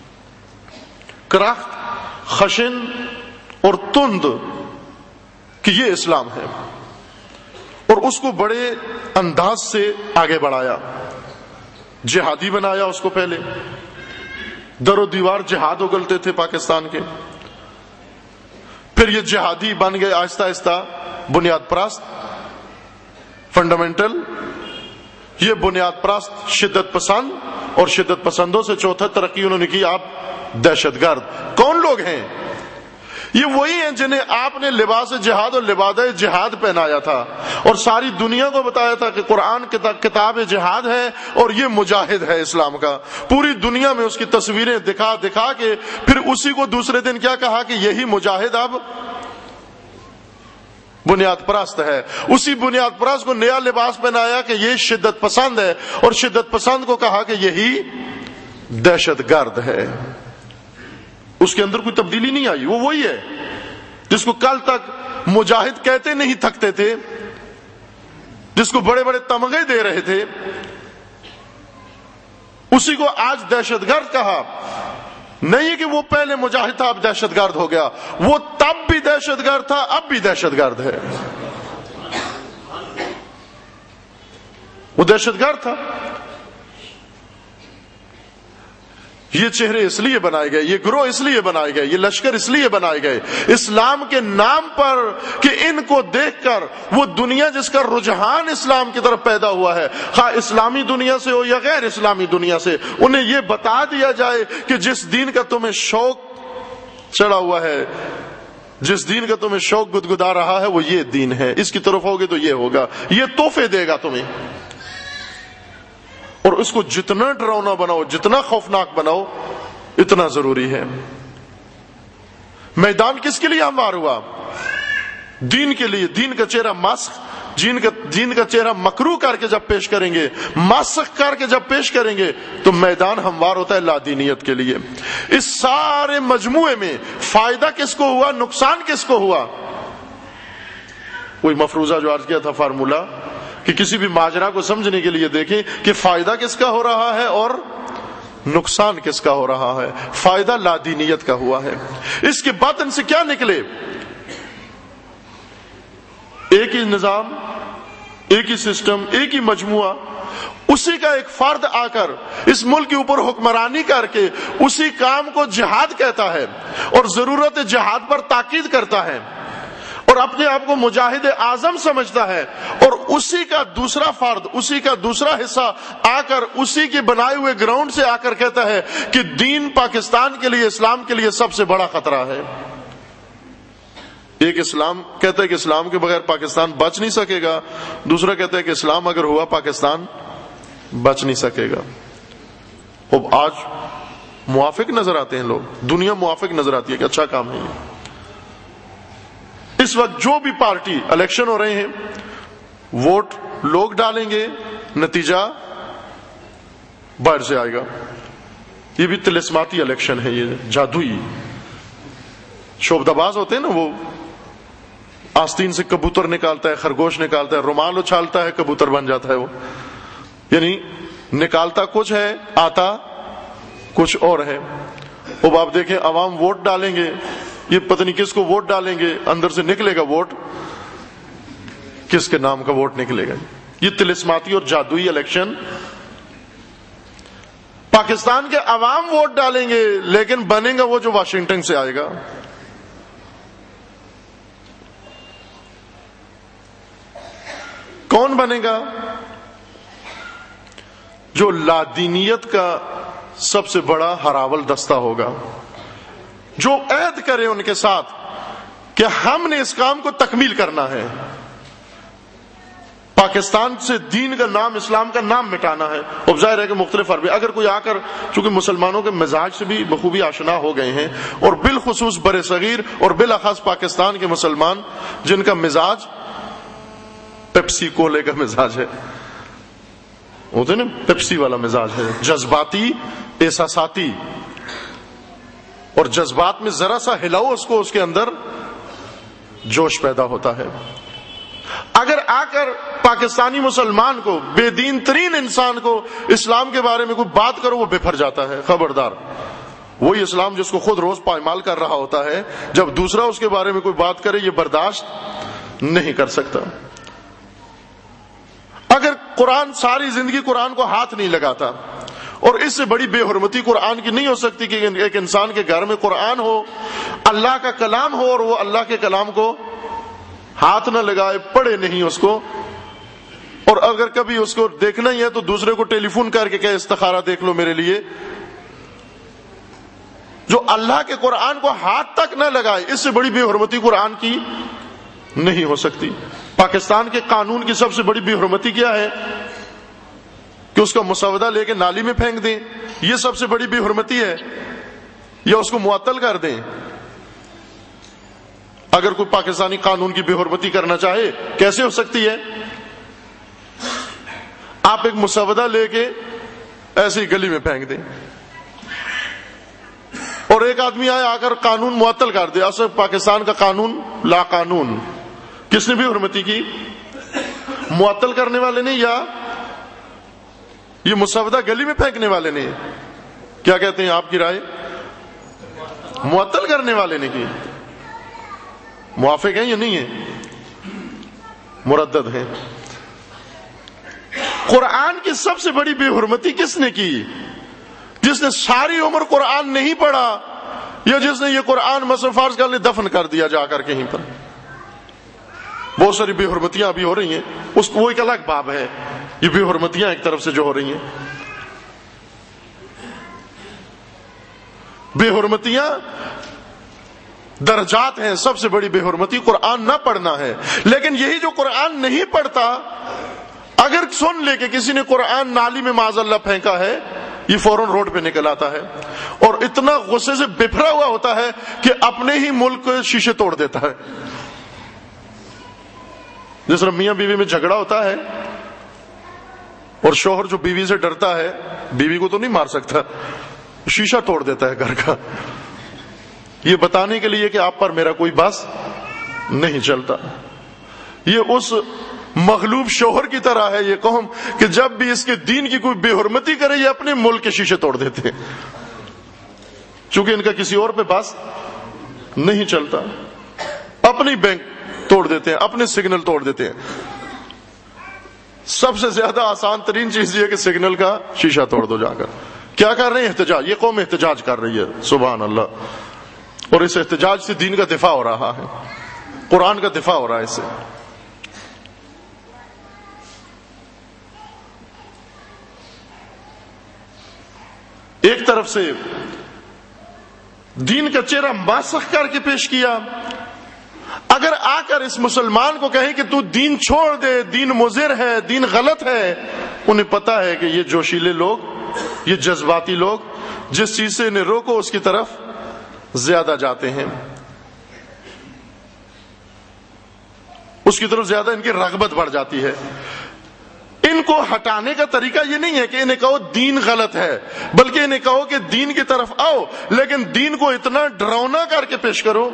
کراہت، خشن اور تند کہ یہ اسلام ہے، اور اس کو بڑے انداز سے آگے بڑھایا، جہادی بنایا اس کو۔ پہلے در و دیوار جہاد اگلتے تھے پاکستان کے، پھر یہ جہادی بن گئے آہستہ آہستہ بنیاد پرست، فنڈامنٹل، یہ بنیاد پرست شدت پسند، اور شدت پسندوں سے چوتھا ترقی انہوں نے کی آپ دہشت گرد۔ کون لوگ ہیں یہ؟ وہی ہیں جنہیں آپ نے لباس جہاد اور لبادہ جہاد پہنایا تھا، اور ساری دنیا کو بتایا تھا کہ قرآن کتاب جہاد ہے اور یہ مجاہد ہے اسلام کا۔ پوری دنیا میں اس کی تصویریں دکھا دکھا کے پھر اسی کو دوسرے دن کیا کہا کہ یہی مجاہد اب بنیاد پرست ہے۔ اسی بنیاد پرست کو نیا لباس پہنایا کہ یہ شدت پسند ہے، اور شدت پسند کو کہا کہ یہی دہشت گرد ہے۔ اس کے اندر کوئی تبدیلی نہیں آئی، وہ وہی ہے جس کو کل تک مجاہد کہتے نہیں تھکتے تھے، جس کو بڑے بڑے تمغے دے رہے تھے، اسی کو آج دہشت گرد کہا۔ نہیں کہ وہ پہلے مجاہد تھا اب دہشت گرد ہو گیا، وہ تب بھی دہشت گرد تھا اب بھی دہشت گرد ہے۔ وہ دہشت گرد تھا۔ یہ چہرے اس لیے بنائے گئے، یہ گروہ اس لیے بنائے گئے، یہ لشکر اس لیے بنائے گئے اسلام کے نام پر کہ ان کو دیکھ کر وہ دنیا جس کا رجحان اسلام کی طرف پیدا ہوا ہے، خواہ اسلامی دنیا سے ہو یا غیر اسلامی دنیا سے، انہیں یہ بتا دیا جائے کہ جس دین کا تمہیں شوق چڑھا ہوا ہے، جس دین کا تمہیں شوق گدگدا رہا ہے، وہ یہ دین ہے، اس کی طرف ہوگے تو یہ ہوگا، یہ تحفے دے گا تمہیں۔ اور اس کو جتنا ڈراؤنا بناؤ، جتنا خوفناک بناؤ، اتنا ضروری ہے۔ میدان کس کے لیے ہموار ہوا؟ دین کے لیے۔ دین کا چہرہ مسخ، دین کا چہرہ مکروہ کر کے جب پیش کریں گے، مسخ کر کے جب پیش کریں گے، تو میدان ہموار ہوتا ہے لادینیت کے لیے۔ اس سارے مجموعے میں فائدہ کس کو ہوا، نقصان کس کو ہوا؟ وہی مفروضہ جو عرض کیا تھا فارمولہ، کہ کسی بھی ماجرا کو سمجھنے کے لیے دیکھیں کہ فائدہ کس کا ہو رہا ہے اور نقصان کس کا ہو رہا ہے۔ فائدہ لادینیت کا ہوا ہے۔ اس کے باطن سے کیا نکلے؟ ایک ہی نظام، ایک ہی سسٹم، ایک ہی مجموعہ، اسی کا ایک فرد آ کر اس ملک کے اوپر حکمرانی کر کے اسی کام کو جہاد کہتا ہے اور ضرورت جہاد پر تاکید کرتا ہے، اور اپنے آپ کو مجاہد اعظم سمجھتا ہے، اور اسی کا دوسرا فرد، اسی کا دوسرا حصہ آ کر اسی کے بنائے ہوئے گراؤنڈ سے آ کر کہتا ہے کہ دین پاکستان کے لیے، اسلام کے لیے سب سے بڑا خطرہ ہے۔ ایک اسلام کہتا ہے کہ اسلام کے بغیر پاکستان بچ نہیں سکے گا، دوسرا کہتا ہے کہ اسلام اگر ہوا پاکستان بچ نہیں سکے گا۔ اب آج موافق نظر آتے ہیں لوگ، دنیا موافق نظر آتی ہے کہ اچھا کام ہے یہ۔ اس وقت جو بھی پارٹی، الیکشن ہو رہے ہیں، ووٹ لوگ ڈالیں گے، نتیجہ باہر سے آئے گا۔ یہ بھی طلسماتی الیکشن ہے، یہ جادوئی شوبدہ باز ہوتے ہیں نا، وہ آستین سے کبوتر نکالتا ہے، خرگوش نکالتا ہے، رومال اچھالتا ہے، کبوتر بن جاتا ہے وہ، یعنی نکالتا کچھ ہے، آتا کچھ اور ہے۔ اب آپ دیکھیں عوام ووٹ ڈالیں گے، یہ پتہ نہیں کس کو ووٹ ڈالیں گے، اندر سے نکلے گا ووٹ کس کے نام کا ووٹ نکلے گا۔ یہ طلسماتی اور جادوئی الیکشن۔ پاکستان کے عوام ووٹ ڈالیں گے لیکن بنے گا وہ جو واشنگٹن سے آئے گا۔ کون بنے گا؟ جو لادینیت کا سب سے بڑا ہراول دستہ ہوگا جو عہد کرے ان کے ساتھ کہ ہم نے اس کام کو تکمیل کرنا ہے، پاکستان سے دین کا نام، اسلام کا نام مٹانا ہے۔ اب ظاہر ہے کہ مختلف عربی اگر کوئی آ کر، چونکہ مسلمانوں کے مزاج سے بھی بخوبی آشنا ہو گئے ہیں، اور بالخصوص بر صغیر اور بالاخص پاکستان کے مسلمان جن کا مزاج پیپسی کولے کا مزاج ہے، ہوتے نا پیپسی والا مزاج ہے، جذباتی، احساساتی، اور جذبات میں ذرا سا ہلاؤ اس کو، اس کے اندر جوش پیدا ہوتا ہے۔ اگر آ کر پاکستانی مسلمان کو، بے دین ترین انسان کو اسلام کے بارے میں کوئی بات کرو، وہ بفر جاتا ہے۔ خبردار، وہی اسلام جس کو خود روز پائمال کر رہا ہوتا ہے، جب دوسرا اس کے بارے میں کوئی بات کرے یہ برداشت نہیں کر سکتا۔ اگر قرآن ساری زندگی قرآن کو ہاتھ نہیں لگاتا، اور اس سے بڑی بے حرمتی قرآن کی نہیں ہو سکتی کہ ایک انسان کے گھر میں قرآن ہو، اللہ کا کلام ہو، اور وہ اللہ کے کلام کو ہاتھ نہ لگائے، پڑھے نہیں اس کو، اور اگر کبھی اس کو دیکھنا ہی ہے تو دوسرے کو ٹیلی فون کر کے کہ استخارہ دیکھ لو میرے لیے۔ جو اللہ کے قرآن کو ہاتھ تک نہ لگائے، اس سے بڑی بے حرمتی قرآن کی نہیں ہو سکتی۔ پاکستان کے قانون کی سب سے بڑی بے حرمتی کیا ہے کہ اس کا مسودہ لے کے نالی میں پھینک دیں، یہ سب سے بڑی بے حرمتی ہے، یا اس کو معطل کر دیں۔ اگر کوئی پاکستانی قانون کی بے حرمتی کرنا چاہے کیسے ہو سکتی ہے؟ آپ ایک مسودہ لے کے ایسے ہی گلی میں پھینک دیں، اور ایک آدمی آئے آ کر قانون معطل کر دے۔ اصل پاکستان کا قانون لا قانون، کس نے بے حرمتی کی؟ معطل کرنے والے نے یا یہ مسودہ گلی میں پھینکنے والے نے؟ کیا کہتے ہیں آپ کی رائے؟ معطل کرنے والے نے کی۔ موافق ہیں یا نہیں ہیں؟ مردد ہیں۔ قرآن کی سب سے بڑی بے حرمتی کس نے کی؟ جس نے ساری عمر قرآن نہیں پڑھا، یا جس نے یہ قرآن مثلا فرض کر لے دفن کر دیا جا کر کہیں پر۔ بہت ساری بے حرمتیاں ابھی ہو رہی ہیں، اس وہ ایک الگ باب ہے، یہ بے حرمتیاں ایک طرف سے جو ہو رہی ہیں۔ بے حرمتیاں درجات ہیں، سب سے بڑی بے حرمتی قرآن نہ پڑھنا ہے۔ لیکن یہی جو قرآن نہیں پڑھتا، اگر سن لے کہ کسی نے قرآن نالی میں معاذ اللہ پھینکا ہے، یہ فوراً روڈ پہ نکل آتا ہے، اور اتنا غصے سے بفرا ہوا ہوتا ہے کہ اپنے ہی ملک کے شیشے توڑ دیتا ہے۔ جس طرح میاں بیوی میں جھگڑا ہوتا ہے، اور شوہر جو بیوی سے ڈرتا ہے، بیوی کو تو نہیں مار سکتا، شیشہ توڑ دیتا ہے گھر کا، یہ بتانے کے لیے کہ آپ پر میرا کوئی بس نہیں چلتا۔ یہ اس مغلوب شوہر کی طرح ہے یہ قوم کہ جب بھی اس کے دین کی کوئی بے حرمتی کرے، یہ اپنے ملک کے شیشے توڑ دیتے ہیں، چونکہ ان کا کسی اور پہ بس نہیں چلتا۔ اپنی بینک توڑ دیتے ہیں، اپنے سگنل توڑ دیتے ہیں۔ سب سے زیادہ آسان ترین چیز یہ کہ سگنل کا شیشہ توڑ دو جا کر۔ کیا کر رہے ہیں؟ احتجاج۔ یہ قوم احتجاج کر رہی ہے، سبحان اللہ، اور اس احتجاج سے دین کا دفاع ہو رہا ہے، قرآن کا دفاع ہو رہا ہے اس سے۔ ایک طرف سے دین کا چہرہ ماسخ کر کے پیش کیا، اگر آ کر اس مسلمان کو کہیں کہ تو دین چھوڑ دے، دین مضر ہے، دین غلط ہے، انہیں پتا ہے کہ یہ جوشیلے لوگ، یہ جذباتی لوگ، جس چیز سے انہیں روکو اس کی طرف زیادہ جاتے ہیں، اس کی طرف زیادہ ان کی رغبت بڑھ جاتی ہے۔ ان کو ہٹانے کا طریقہ یہ نہیں ہے کہ انہیں کہو دین غلط ہے، بلکہ انہیں کہو کہ دین کی طرف آؤ، لیکن دین کو اتنا ڈراؤنا کر کے پیش کرو۔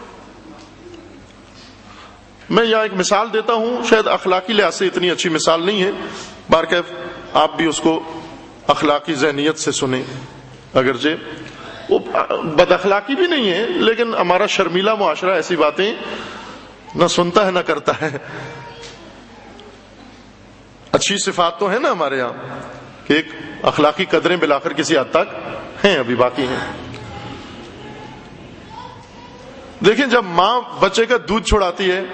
میں یہاں ایک مثال دیتا ہوں، شاید اخلاقی لحاظ سے اتنی اچھی مثال نہیں ہے، بارکیف آپ بھی اس کو اخلاقی ذہنیت سے سنیں، اگرچہ وہ بد اخلاقی بھی نہیں ہے، لیکن ہمارا شرمیلا معاشرہ ایسی باتیں نہ سنتا ہے نہ کرتا ہے۔ اچھی صفات تو ہے نا ہمارے یہاں کہ ایک اخلاقی قدریں بلاخر کسی حد تک ہیں، ابھی باقی ہیں۔ دیکھیں جب ماں بچے کا دودھ چھڑاتی ہے،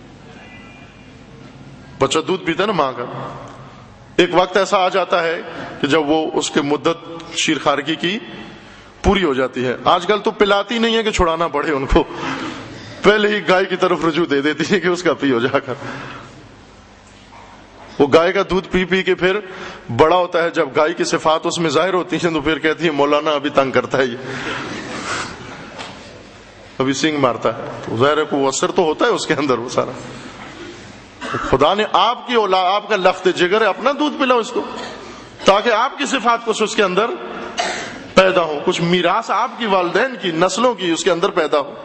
بچہ دودھ پیتا ہے نا ماں کا، ایک وقت ایسا آ جاتا ہے کہ جب وہ اس کے مدت شیر خارگی کی پوری ہو جاتی ہے. آج کل تو پلاتی نہیں ہے کہ چھڑانا پڑے ان کو، پہلے ہی گائے کی طرف رجوع دے دیتی ہے کہ اس کا پیو جا کر. وہ گائے کا دودھ پی پی کے پھر بڑا ہوتا ہے، جب گائے کی صفات اس میں ظاہر ہوتی ہیں تو پھر کہتی ہے مولانا ابھی تنگ کرتا ہے، یہ ابھی سنگ مارتا ہے. تو ظاہر ہے کو اثر تو ہوتا ہے اس کے اندر وہ سارا. خدا نے آپ کی اولاد، آپ کا لخت جگر ہے، اپنا دودھ پلاؤ اس کو تاکہ آپ کی صفات کچھ اس کے اندر پیدا ہو، کچھ میراث آپ کی والدین کی نسلوں کی اس کے اندر پیدا ہو.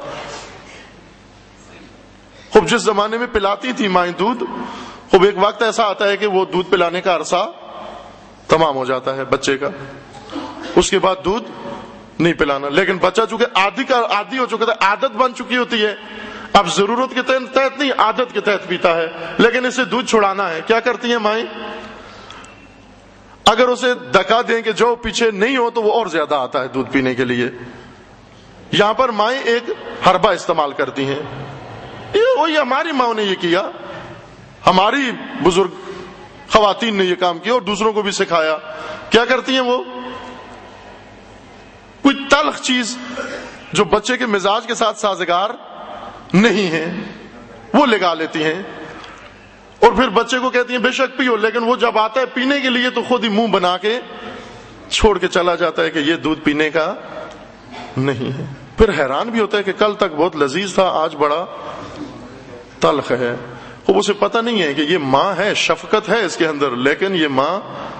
خوب جس زمانے میں پلاتی تھی مائیں دودھ، خوب ایک وقت ایسا آتا ہے کہ وہ دودھ پلانے کا عرصہ تمام ہو جاتا ہے بچے کا، اس کے بعد دودھ نہیں پلانا. لیکن بچہ چونکہ عادی ہو چکا تھا، عادت بن چکی ہوتی ہے، اب ضرورت کے تحت نہیں عادت کے تحت پیتا ہے، لیکن اسے دودھ چھڑانا ہے. کیا کرتی ہیں مائیں؟ اگر اسے دکا دیں کہ جو پیچھے نہیں ہو تو وہ اور زیادہ آتا ہے دودھ پینے کے لیے. یہاں پر مائیں ایک حربہ استعمال کرتی ہیں. وہی ہماری ماں نے یہ کیا، ہماری بزرگ خواتین نے یہ کام کیا اور دوسروں کو بھی سکھایا. کیا کرتی ہیں وہ؟ کوئی تلخ چیز جو بچے کے مزاج کے ساتھ سازگار نہیں ہے وہ لگا لیتی ہیں اور پھر بچے کو کہتی ہیں بے شک پیو، لیکن وہ جب آتا ہے پینے کے لیے تو خود ہی منہ بنا کے چھوڑ کے چلا جاتا ہے کہ یہ دودھ پینے کا نہیں ہے. پھر حیران بھی ہوتا ہے کہ کل تک بہت لذیذ تھا، آج بڑا تلخ ہے. خوب اسے پتہ نہیں ہے کہ یہ ماں ہے، شفقت ہے اس کے اندر، لیکن یہ ماں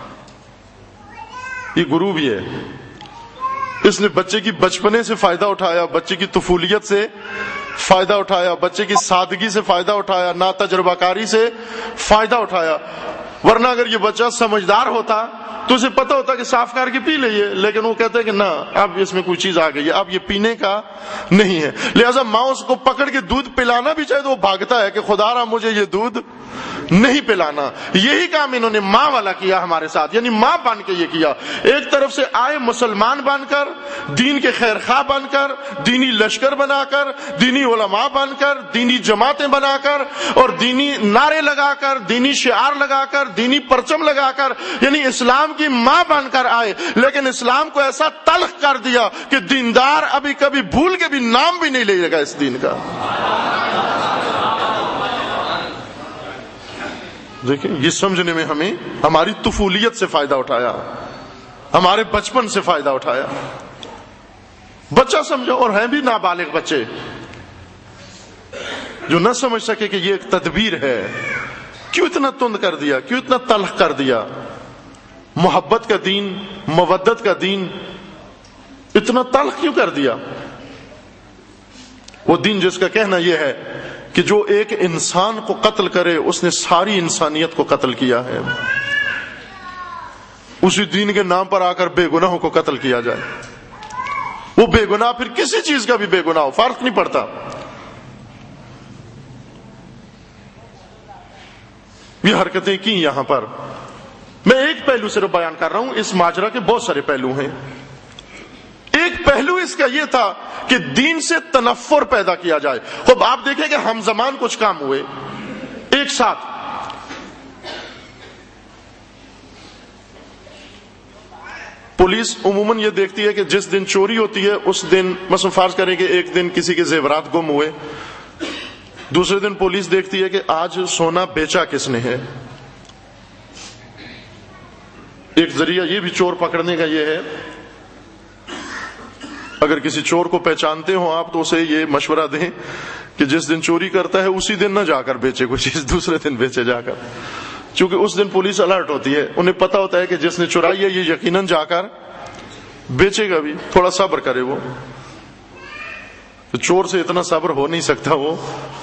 یہ گرو بھی ہے. اس نے بچے کی بچپنے سے فائدہ اٹھایا، بچے کی طفولیت سے فائدہ اٹھایا، بچے کی سادگی سے فائدہ اٹھایا، نا تجربہ کاری سے فائدہ اٹھایا. ورنہ اگر یہ بچہ سمجھدار ہوتا تو اسے پتہ ہوتا کہ صاف کر کے پی لئیے، لیکن وہ کہتے ہیں کہ نہ، اب اس میں کوئی چیز آ گئی ہے، اب یہ پینے کا نہیں ہے. لہذا ماں اس کو پکڑ کے دودھ پلانا بھی چاہے تو وہ بھاگتا ہے کہ خدا را مجھے یہ دودھ نہیں پلانا. یہی کام انہوں نے ماں والا کیا ہمارے ساتھ، یعنی ماں بن کے یہ کیا. ایک طرف سے آئے مسلمان بن کر، دین کے خیر خواہ بن کر، دینی لشکر بنا کر، دینی علماء بن کر، دینی جماعتیں بنا کر اور دینی نعرے لگا کر، دینی شعار لگا کر، دینی پرچم لگا کر، یعنی اسلام کی ماں بن کر آئے. لیکن اسلام کو ایسا تلخ کر دیا کہ دیندار ابھی کبھی بھول کے بھی نام بھی نہیں لے گا اس دین کا. دیکھیں یہ سمجھنے میں ہمیں ہماری طفولیت سے فائدہ اٹھایا، ہمارے بچپن سے فائدہ اٹھایا. بچہ سمجھو، اور ہیں بھی نابالغ بچے جو نہ سمجھ سکے کہ یہ ایک تدبیر ہے. کیوں اتنا تند کر دیا، کیوں اتنا تلخ کر دیا؟ محبت کا دین، مودت کا دین اتنا تلخ کیوں کر دیا؟ وہ دین جس کا کہنا یہ ہے کہ جو ایک انسان کو قتل کرے اس نے ساری انسانیت کو قتل کیا ہے. اسی دین کے نام پر آ کر بے گناہوں کو قتل کیا جائے. وہ بے گناہ پھر کسی چیز کا بھی بے گناہ ہو، فرق نہیں پڑتا. یہ حرکتیں کی یہاں پر. میں ایک پہلو صرف بیان کر رہا ہوں، اس ماجرا کے بہت سارے پہلو ہیں. ایک پہلو اس کا یہ تھا کہ دین سے تنفر پیدا کیا جائے. خب آپ دیکھیں کہ ہم زمان کچھ کام ہوئے ایک ساتھ. پولیس عموماً یہ دیکھتی ہے کہ جس دن چوری ہوتی ہے اس دن، مثلا فرض کریں کہ ایک دن کسی کے زیورات گم ہوئے، دوسرے دن پولیس دیکھتی ہے کہ آج سونا بیچا کس نے ہے. ایک ذریعہ یہ بھی چور پکڑنے کا یہ ہے، اگر کسی چور کو پہچانتے ہو آپ تو اسے یہ مشورہ دیں کہ جس دن چوری کرتا ہے اسی دن نہ جا کر بیچے کوئی چیز، دوسرے دن بیچے جا کر. چونکہ اس دن پولیس الرٹ ہوتی ہے، انہیں پتا ہوتا ہے کہ جس نے چرائی ہے یہ یقیناً جا کر بیچے گا بھی. تھوڑا صبر کرے وہ، چور سے اتنا صبر ہو نہیں سکتا. وہ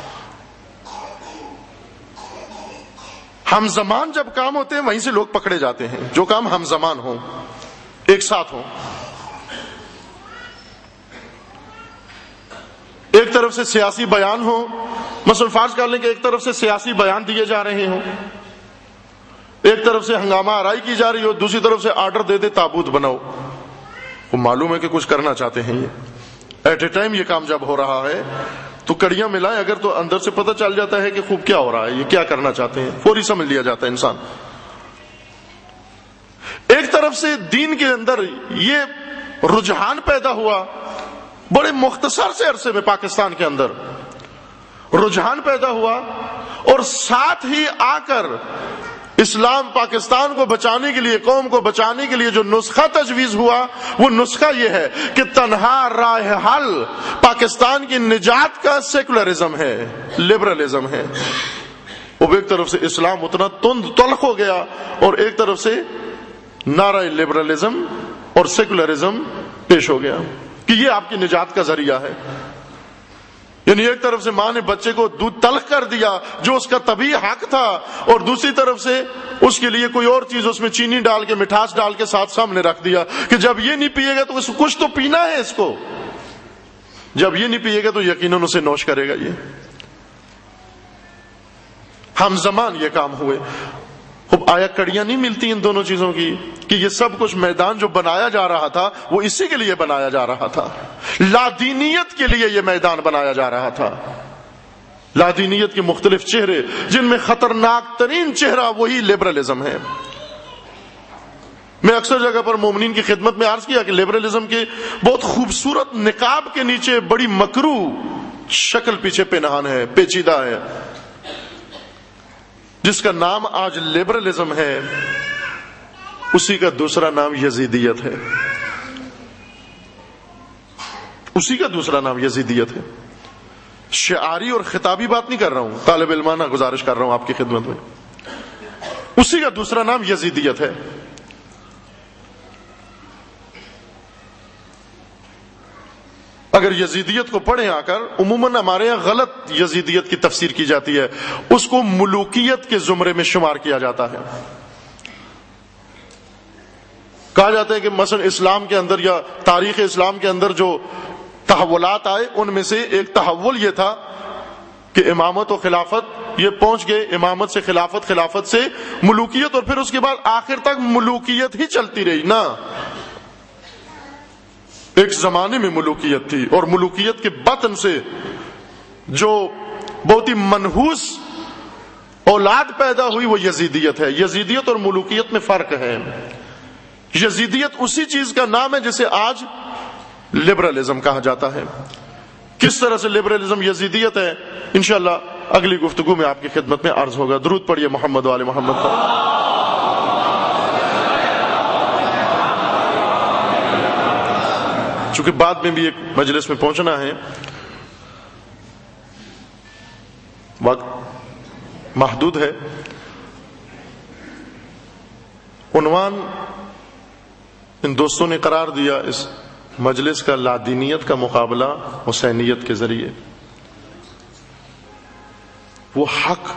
ہم زمان جب کام ہوتے ہیں وہیں سے لوگ پکڑے جاتے ہیں، جو کام ہم زمان ہوں، ایک ساتھ ہوں. ایک طرف سے سیاسی بیان ہو، مثلا فرض کر لیں کہ ایک طرف سے سیاسی بیان دیے جا رہے ہوں، ایک طرف سے ہنگامہ آرائی کی جا رہی ہو، دوسری طرف سے آرڈر دے دے تابوت بناؤ. وہ معلوم ہے کہ کچھ کرنا چاہتے ہیں. یہ ایٹ اے ٹائم یہ کام جب ہو رہا ہے تو کڑیاں ملائیں اگر تو اندر سے پتہ چل جاتا ہے کہ خوب کیا ہو رہا ہے، یہ کیا کرنا چاہتے ہیں، فوری سمجھ لیا جاتا ہے انسان. ایک طرف سے دین کے اندر یہ رجحان پیدا ہوا، بڑے مختصر سے عرصے میں پاکستان کے اندر رجحان پیدا ہوا، اور ساتھ ہی آ کر اسلام پاکستان کو بچانے کے لیے، قوم کو بچانے کے لیے جو نسخہ تجویز ہوا، وہ نسخہ یہ ہے کہ تنہا راہ حل پاکستان کی نجات کا سیکولرزم ہے، لبرلزم ہے۔ وہ ایک طرف سے اسلام اتنا تند تلخ ہو گیا، اور ایک طرف سے نعرہ لبرلزم اور سیکولرزم پیش ہو گیا کہ یہ آپ کی نجات کا ذریعہ ہے۔ یعنی ایک طرف سے ماں نے بچے کو دودھ تلخ کر دیا جو اس کا طبیعی حق تھا، اور دوسری طرف سے اس کے لیے کوئی اور چیز، اس میں چینی ڈال کے، مٹھاس ڈال کے ساتھ سامنے رکھ دیا کہ جب یہ نہیں پیے گا تو کچھ تو پینا ہے اس کو، جب یہ نہیں پیے گا تو یقیناً اسے نوش کرے گا۔ یہ ہم زمان یہ کام ہوئے۔ اب آیا کڑیاں نہیں ملتی ان دونوں چیزوں کی کہ یہ سب کچھ میدان جو بنایا جا رہا تھا وہ اسی کے لیے بنایا جا رہا تھا، لادینیت کے لیے یہ میدان بنایا جا رہا تھا۔ لادینیت کے مختلف چہرے، جن میں خطرناک ترین چہرہ وہی لبرلزم ہے۔ میں اکثر جگہ پر مومنین کی خدمت میں عرض کیا کہ لبرلزم کے بہت خوبصورت نقاب کے نیچے بڑی مکروہ شکل پیچھے پنہان ہے، پیچیدہ ہے، جس کا نام آج لبرلزم ہے، اسی کا دوسرا نام یزیدیت ہے، اسی کا دوسرا نام یزیدیت ہے۔ شعاری اور خطابی بات نہیں کر رہا ہوں، طالب علمانہ گزارش کر رہا ہوں آپ کی خدمت میں، اسی کا دوسرا نام یزیدیت ہے۔ اگر یزیدیت کو پڑھیں آ کر، عموماً ہمارے یہاں غلط یزیدیت کی تفسیر کی جاتی ہے، اس کو ملوکیت کے زمرے میں شمار کیا جاتا ہے۔ کہا جاتا ہے کہ مثلا اسلام کے اندر یا تاریخ اسلام کے اندر جو تحولات آئے، ان میں سے ایک تحول یہ تھا کہ امامت و خلافت یہ پہنچ گئے، امامت سے خلافت، خلافت سے ملوکیت، اور پھر اس کے بعد آخر تک ملوکیت ہی چلتی رہی نا۔ ایک زمانے میں ملوکیت تھی، اور ملوکیت کے بطن سے جو بہت ہی منحوس اولاد پیدا ہوئی وہ یزیدیت ہے۔ یزیدیت اور ملوکیت میں فرق ہے۔ یزیدیت اسی چیز کا نام ہے جسے آج لبرلزم کہا جاتا ہے۔ کس طرح سے لبرلزم یزیدیت ہے، انشاءاللہ اگلی گفتگو میں آپ کی خدمت میں عرض ہوگا۔ درود پڑھیے محمد و آل محمد پر۔ چونکہ بعد میں بھی ایک مجلس میں پہنچنا ہے، وقت محدود ہے۔ عنوان ان دوستوں نے قرار دیا اس مجلس کا لادینیت کا مقابلہ حسینیت کے ذریعے۔ وہ حق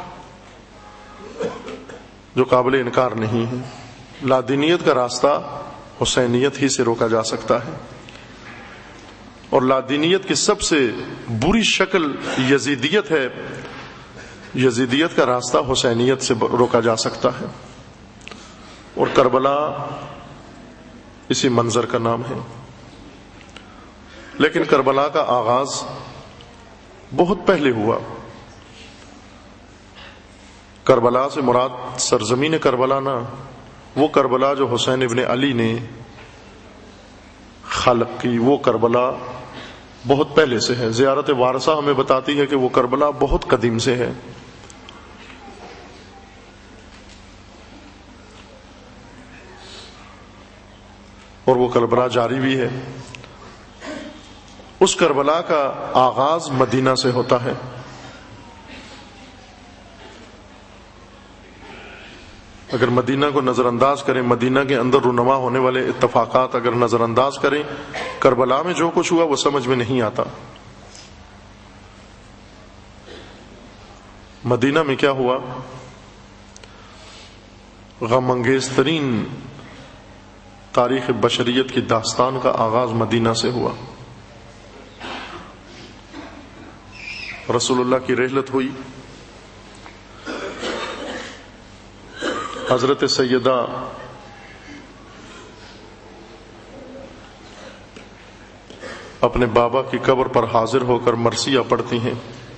جو قابل انکار نہیں ہے، لادینیت کا راستہ حسینیت ہی سے روکا جا سکتا ہے، اور لادینیت کی سب سے بری شکل یزیدیت ہے۔ یزیدیت کا راستہ حسینیت سے روکا جا سکتا ہے، اور کربلا اسی منظر کا نام ہے۔ لیکن کربلا کا آغاز بہت پہلے ہوا۔ کربلا سے مراد سرزمین کربلا نہ، وہ کربلا جو حسین ابن علی نے خلق کی، وہ کربلا بہت پہلے سے ہے۔ زیارت وارثہ ہمیں بتاتی ہے کہ وہ کربلا بہت قدیم سے ہے۔ اور وہ کربلا جاری بھی ہے۔ اس کربلا کا آغاز مدینہ سے ہوتا ہے۔ اگر مدینہ کو نظر انداز کریں، مدینہ کے اندر رونما ہونے والے اتفاقات اگر نظر انداز کریں، کربلا میں جو کچھ ہوا وہ سمجھ میں نہیں آتا۔ مدینہ میں کیا ہوا؟ غم انگیز ترین تاریخ بشریت کی داستان کا آغاز مدینہ سے ہوا۔ رسول اللہ کی رحلت ہوئی، حضرت سیدہ اپنے بابا کی قبر پر حاضر ہو کر مرثیہ پڑھتی ہیں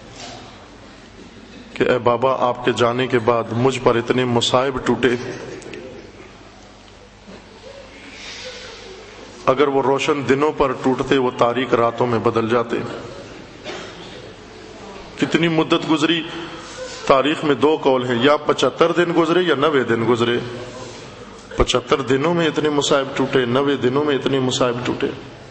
کہ اے بابا، آپ کے جانے کے بعد مجھ پر اتنے مصائب ٹوٹے اگر وہ روشن دنوں پر ٹوٹتے وہ تاریک راتوں میں بدل جاتے۔ کتنی مدت گزری؟ تاریخ میں 2 قول ہیں، یا 75 دن گزرے یا 90 دن گزرے۔ 75 دنوں میں اتنے مصائب ٹوٹے، 90 دنوں میں اتنے مصائب ٹوٹے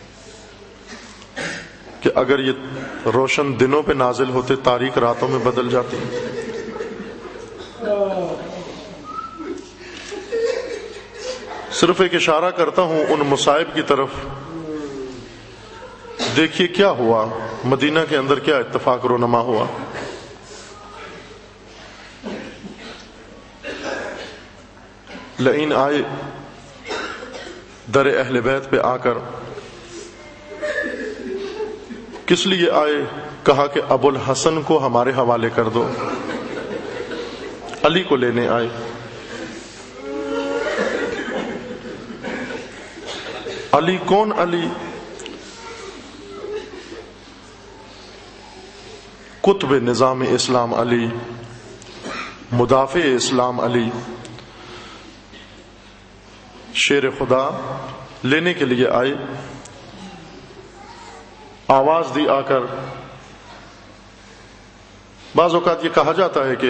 کہ اگر یہ روشن دنوں پہ نازل ہوتے تاریک راتوں میں بدل جاتی۔ صرف ایک اشارہ کرتا ہوں ان مصائب کی طرف، دیکھیے کیا ہوا مدینہ کے اندر، کیا اتفاق رونما ہوا۔ لعین آئے در اہل بیت پہ آ کر، کس لیے آئے؟ کہا کہ ابو الحسن کو ہمارے حوالے کر دو، علی کو لینے آئے۔ علی کون؟ علی قطب نظام اسلام، علی مدافع اسلام، علی شیر خدا لینے کے لیے آئے۔ آواز دی آ کر۔ بعض اوقات یہ کہا جاتا ہے کہ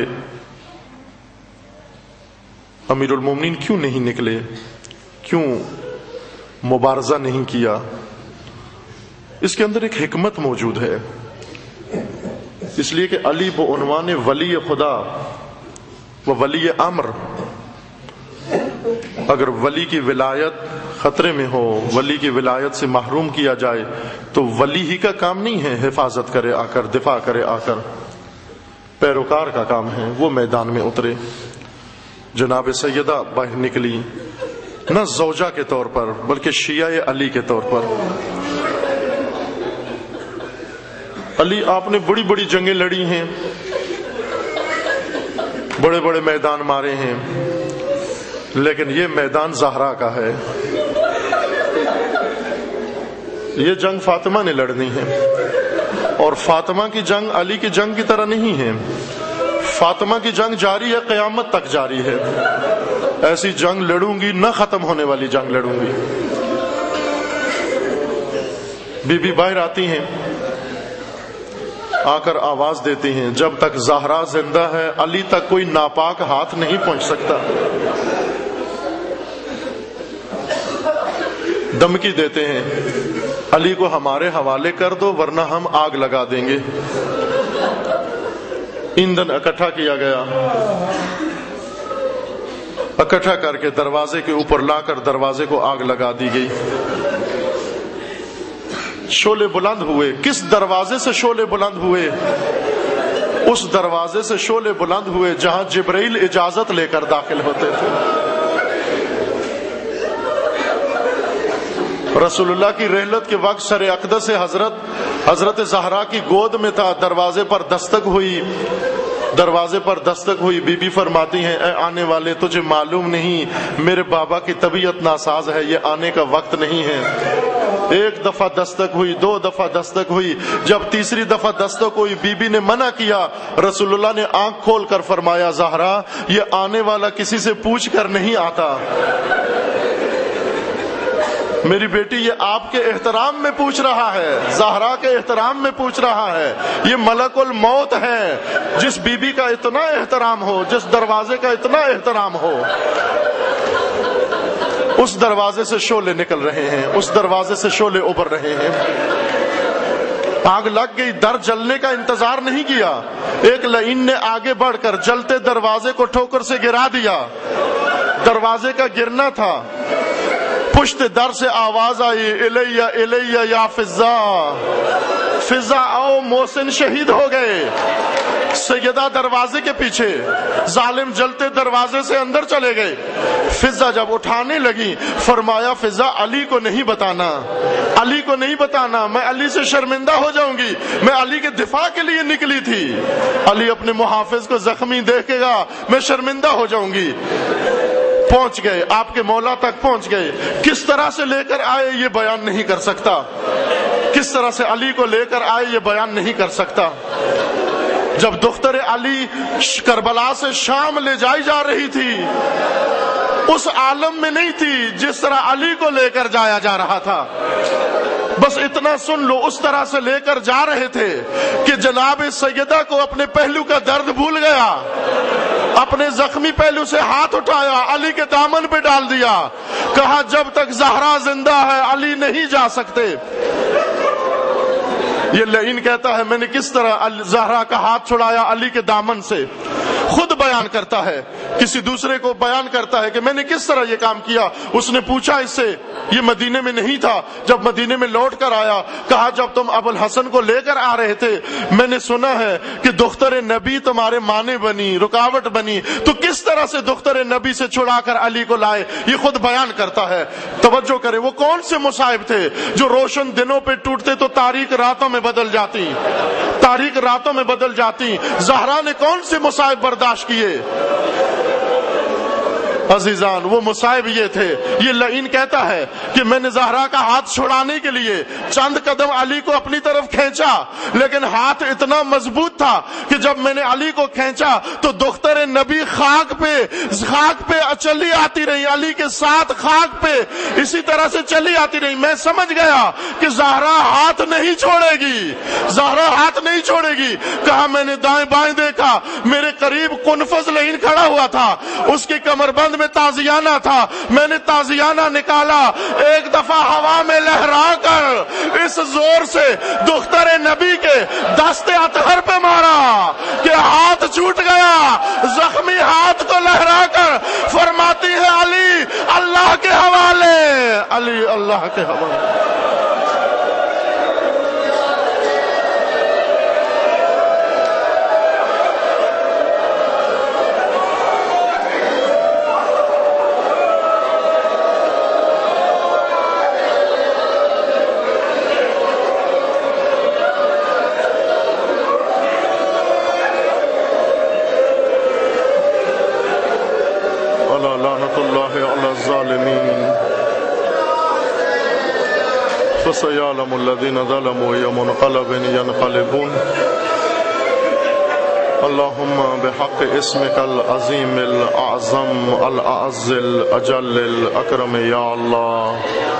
امیر المومنین کیوں نہیں نکلے، کیوں مبارزہ نہیں کیا؟ اس کے اندر ایک حکمت موجود ہے، اس لیے کہ علی بعنوان ولی خدا و ولی امر، اگر ولی کی ولایت خطرے میں ہو، ولی کی ولایت سے محروم کیا جائے تو ولی ہی کا کام نہیں ہے حفاظت کرے آ کر، دفاع کرے آ کر، پیروکار کا کام ہے وہ میدان میں اترے۔ جناب سیدہ باہر نکلی، نہ زوجہ کے طور پر بلکہ شیعہ علی کے طور پر۔ علی آپ نے بڑی بڑی جنگیں لڑی ہیں، بڑے بڑے میدان مارے ہیں، لیکن یہ میدان زہرا کا ہے، یہ جنگ فاطمہ نے لڑنی ہے، اور فاطمہ کی جنگ علی کی جنگ کی طرح نہیں ہے۔ فاطمہ کی جنگ جاری ہے، قیامت تک جاری ہے۔ ایسی جنگ لڑوں گی، نہ ختم ہونے والی جنگ لڑوں گی۔ بی بی باہر آتی ہیں، آ کر آواز دیتی ہیں، جب تک زہرا زندہ ہے علی تک کوئی ناپاک ہاتھ نہیں پہنچ سکتا۔ دھمکی دیتے ہیں، علی کو ہمارے حوالے کر دو ورنہ ہم آگ لگا دیں گے۔ ایندھن اکٹھا کیا گیا، اکٹھا کر کے دروازے کے اوپر لا کر دروازے کو آگ لگا دی گئی۔ شعلے بلند ہوئے۔ کس دروازے سے شعلے بلند ہوئے؟ اس دروازے سے شعلے بلند ہوئے جہاں جبرائیل اجازت لے کر داخل ہوتے تھے۔ رسول اللہ کی رحلت کے وقت سر اقدس حضرت زہرا کی گود میں تھا، دروازے پر دستک ہوئی، دروازے پر دستک ہوئی۔ بی بی فرماتی ہیں، اے آنے والے تجھے معلوم نہیں میرے بابا کی طبیعت ناساز ہے، یہ آنے کا وقت نہیں ہے۔ ایک دفعہ دستک ہوئی، 2 دفعہ دستک ہوئی، جب تیسری دفعہ دستک ہوئی بی بی نے منع کیا۔ رسول اللہ نے آنکھ کھول کر فرمایا، زہرا یہ آنے والا کسی سے پوچھ کر نہیں آتا، میری بیٹی یہ آپ کے احترام میں پوچھ رہا ہے، زہرا کے احترام میں پوچھ رہا ہے۔ یہ ملک الموت ہے، جس بی بی کا اتنا احترام ہو، جس دروازے کا اتنا احترام ہو، اس دروازے سے شعلے نکل رہے ہیں، اس دروازے سے شعلے ابھر رہے ہیں۔ آگ لگ گئی، در جلنے کا انتظار نہیں کیا، ایک لعین نے آگے بڑھ کر جلتے دروازے کو ٹھوکر سے گرا دیا۔ دروازے کا گرنا تھا، پشت در سے آواز آئی، الیہ الیہ یا فضا، فضا آؤ، محسن شہید ہو گئے۔ سیدہ دروازے کے پیچھے، ظالم جلتے دروازے سے اندر چلے گئے۔ فضا جب اٹھانے لگی، فرمایا فضا علی کو نہیں بتانا، علی کو نہیں بتانا، میں علی سے شرمندہ ہو جاؤں گی، میں علی کے دفاع کے لیے نکلی تھی، علی اپنے محافظ کو زخمی دیکھے گا، میں شرمندہ ہو جاؤں گی۔ پہنچ گئے، آپ کے مولا تک پہنچ گئے۔ کس طرح سے لے کر آئے یہ بیان نہیں کر سکتا، کس طرح سے علی کو لے کر آئے یہ بیان نہیں کر سکتا۔ جب دختر علی کربلا سے شام لے جائی جا رہی تھی، اس عالم میں نہیں تھی جس طرح علی کو لے کر جایا جا رہا تھا. بس اتنا سن لو، اس طرح سے لے کر جا رہے تھے کہ جناب سیدہ کو اپنے پہلو کا درد بھول گیا، اپنے زخمی پہلو سے ہاتھ اٹھایا، علی کے دامن پہ ڈال دیا، کہا جب تک زہرا زندہ ہے علی نہیں جا سکتے. یہ لعین کہتا ہے میں نے کس طرح زہرا کا ہاتھ چھڑایا علی کے دامن سے. خود بیان کرتا ہے، کسی دوسرے کو بیان کرتا ہے کہ میں نے کس طرح یہ کام کیا. اس نے پوچھا اس سے، یہ مدینے میں نہیں تھا، جب مدینے میں لوٹ کر آیا کہا جب تم ابو الحسن کو لے کر آ رہے تھے میں نے سنا ہے کہ دختر نبی تمہارے مانے بنی، رکاوٹ بنی، تو کس طرح سے دختر نبی سے چھڑا کر علی کو لائے. یہ خود بیان کرتا ہے. توجہ کرے، وہ کون سے مصائب تھے جو روشن دنوں پہ ٹوٹتے تو تاریک راتوں میں بدل جاتی، تاریک راتوں میں بدل جاتی. زہرا نے کون سے مصائب برداشت کیے عزیزان؟ وہ مصائب یہ تھے. یہ لعین کہتا ہے کہ میں نے زہرا کا ہاتھ چھڑانے کے لیے چند قدم علی کو اپنی طرف کھینچا، لیکن ہاتھ اتنا مضبوط تھا کہ جب میں نے علی کو کھینچا تو دختر نبی خاک پہ چلی آتی رہی، علی کے ساتھ خاک پہ اسی طرح سے چلی آتی رہی. میں سمجھ گیا کہ زہرا ہاتھ نہیں چھوڑے گی، زہرا ہاتھ نہیں چھوڑے گی. کہا میں نے دائیں بائیں دیکھا، میرے قریب قنفذ لعین کھڑا ہوا تھا، اس کی کمر بند میں تازیانہ تھا. میں نے تازیانہ نکالا، ایک دفعہ ہوا میں لہرا کر اس زور سے دختر نبی کے دست اطہر پہ مارا کہ ہاتھ چھوٹ گیا. زخمی ہاتھ کو لہرا کر فرماتی ہے علی اللہ کے حوالے، علی اللہ کے حوالے. فسيعلم الذين ظلموا أي منقلب ينقلبون. اللهم بحق اسمك العظيم الأعظم الأعز الأجل الأكرم يا الله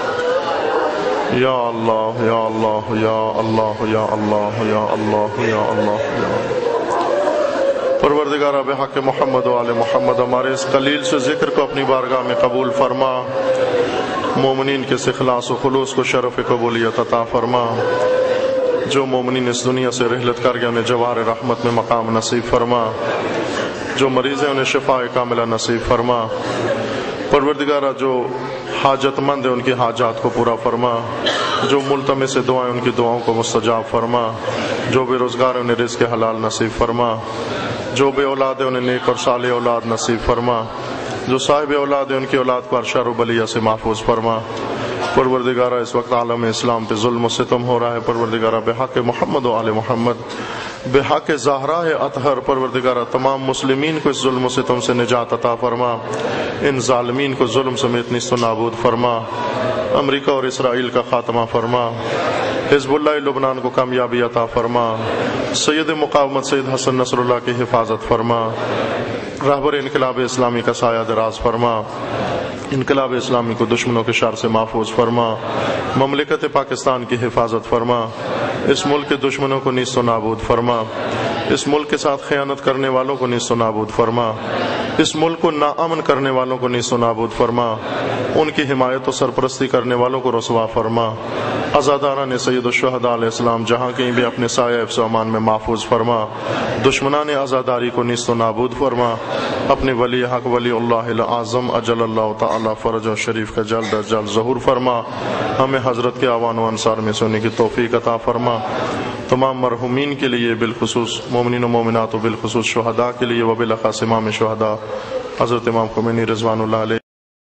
يا الله يا الله يا الله يا الله يا الله يا الله يا الله. پروردگارہ بحق محمد و آل محمد ہمارے اس قلیل سے ذکر کو اپنی بارگاہ میں قبول فرما. مومنین کے اخلاص و خلوص کو شرف قبولیت عطا فرما. جو مومنین اس دنیا سے رحلت کر گئے انہیں جوار رحمت میں مقام نصیب فرما. جو مریض ہیں انہیں شفاء کاملہ نصیب فرما. پروردگارہ جو حاجت مند ہیں ان کی حاجات کو پورا فرما. جو ملتمس دعائیں ان کی دعاؤں کو مستجاب فرما. جو بے روزگار ہیں انہیں رزق حلال نصیب فرما. جو بے اولاد ہیں انہیں نیک اور صالح اولاد نصیب فرما. جو صاحب اولاد ہیں ان کی اولاد کو شر و بلیہ سے محفوظ فرما. پروردگارہ اس وقت عالم اسلام پہ ظلم و ستم ہو رہا ہے. پروردگارہ بحق محمد و آل محمد، بحق زہرا اطہر، پروردگارہ تمام مسلمین کو اس ظلم و ستم سے نجات عطا فرما. ان ظالمین کو ظلم سمیت نیست و نابود فرما. امریکہ اور اسرائیل کا خاتمہ فرما. حزب اللہ لبنان کو کامیابی عطا فرما. سید مقاومت سید حسن نصر اللہ کی حفاظت فرما. رہبر انقلاب اسلامی کا سایہ دراز فرما. انقلاب اسلامی کو دشمنوں کے شر سے محفوظ فرما. مملکت پاکستان کی حفاظت فرما. اس ملک کے دشمنوں کو نیست و نابود فرما. اس ملک کے ساتھ خیانت کرنے والوں کو نیست و نابود فرما. اس ملک کو ناامن کرنے والوں کو نیست و نابود فرما. ان کی حمایت و سرپرستی کرنے والوں کو رسوا فرما. عزاداران سید الشہداء علیہ السلام جہاں کہیں بھی اپنے سایہ حفظ و امان میں محفوظ فرما. دشمنان عزاداری کو نیست و نابود فرما. اپنے ولی حق ولی اللہ الاعظم اجل اللہ تعالی فرج و شریف کا جلد از جلد ظہور فرما. ہمیں حضرت کے اعوان و انصار میں سننے کی توفیق عطا فرما. تمام مرحومین کے لیے بالخصوص مومنین و مومنات و بالخصوص شہداء کے لیے و بالاخص امام شہداء حضرت امام خمینی رضوان اللہ علیہ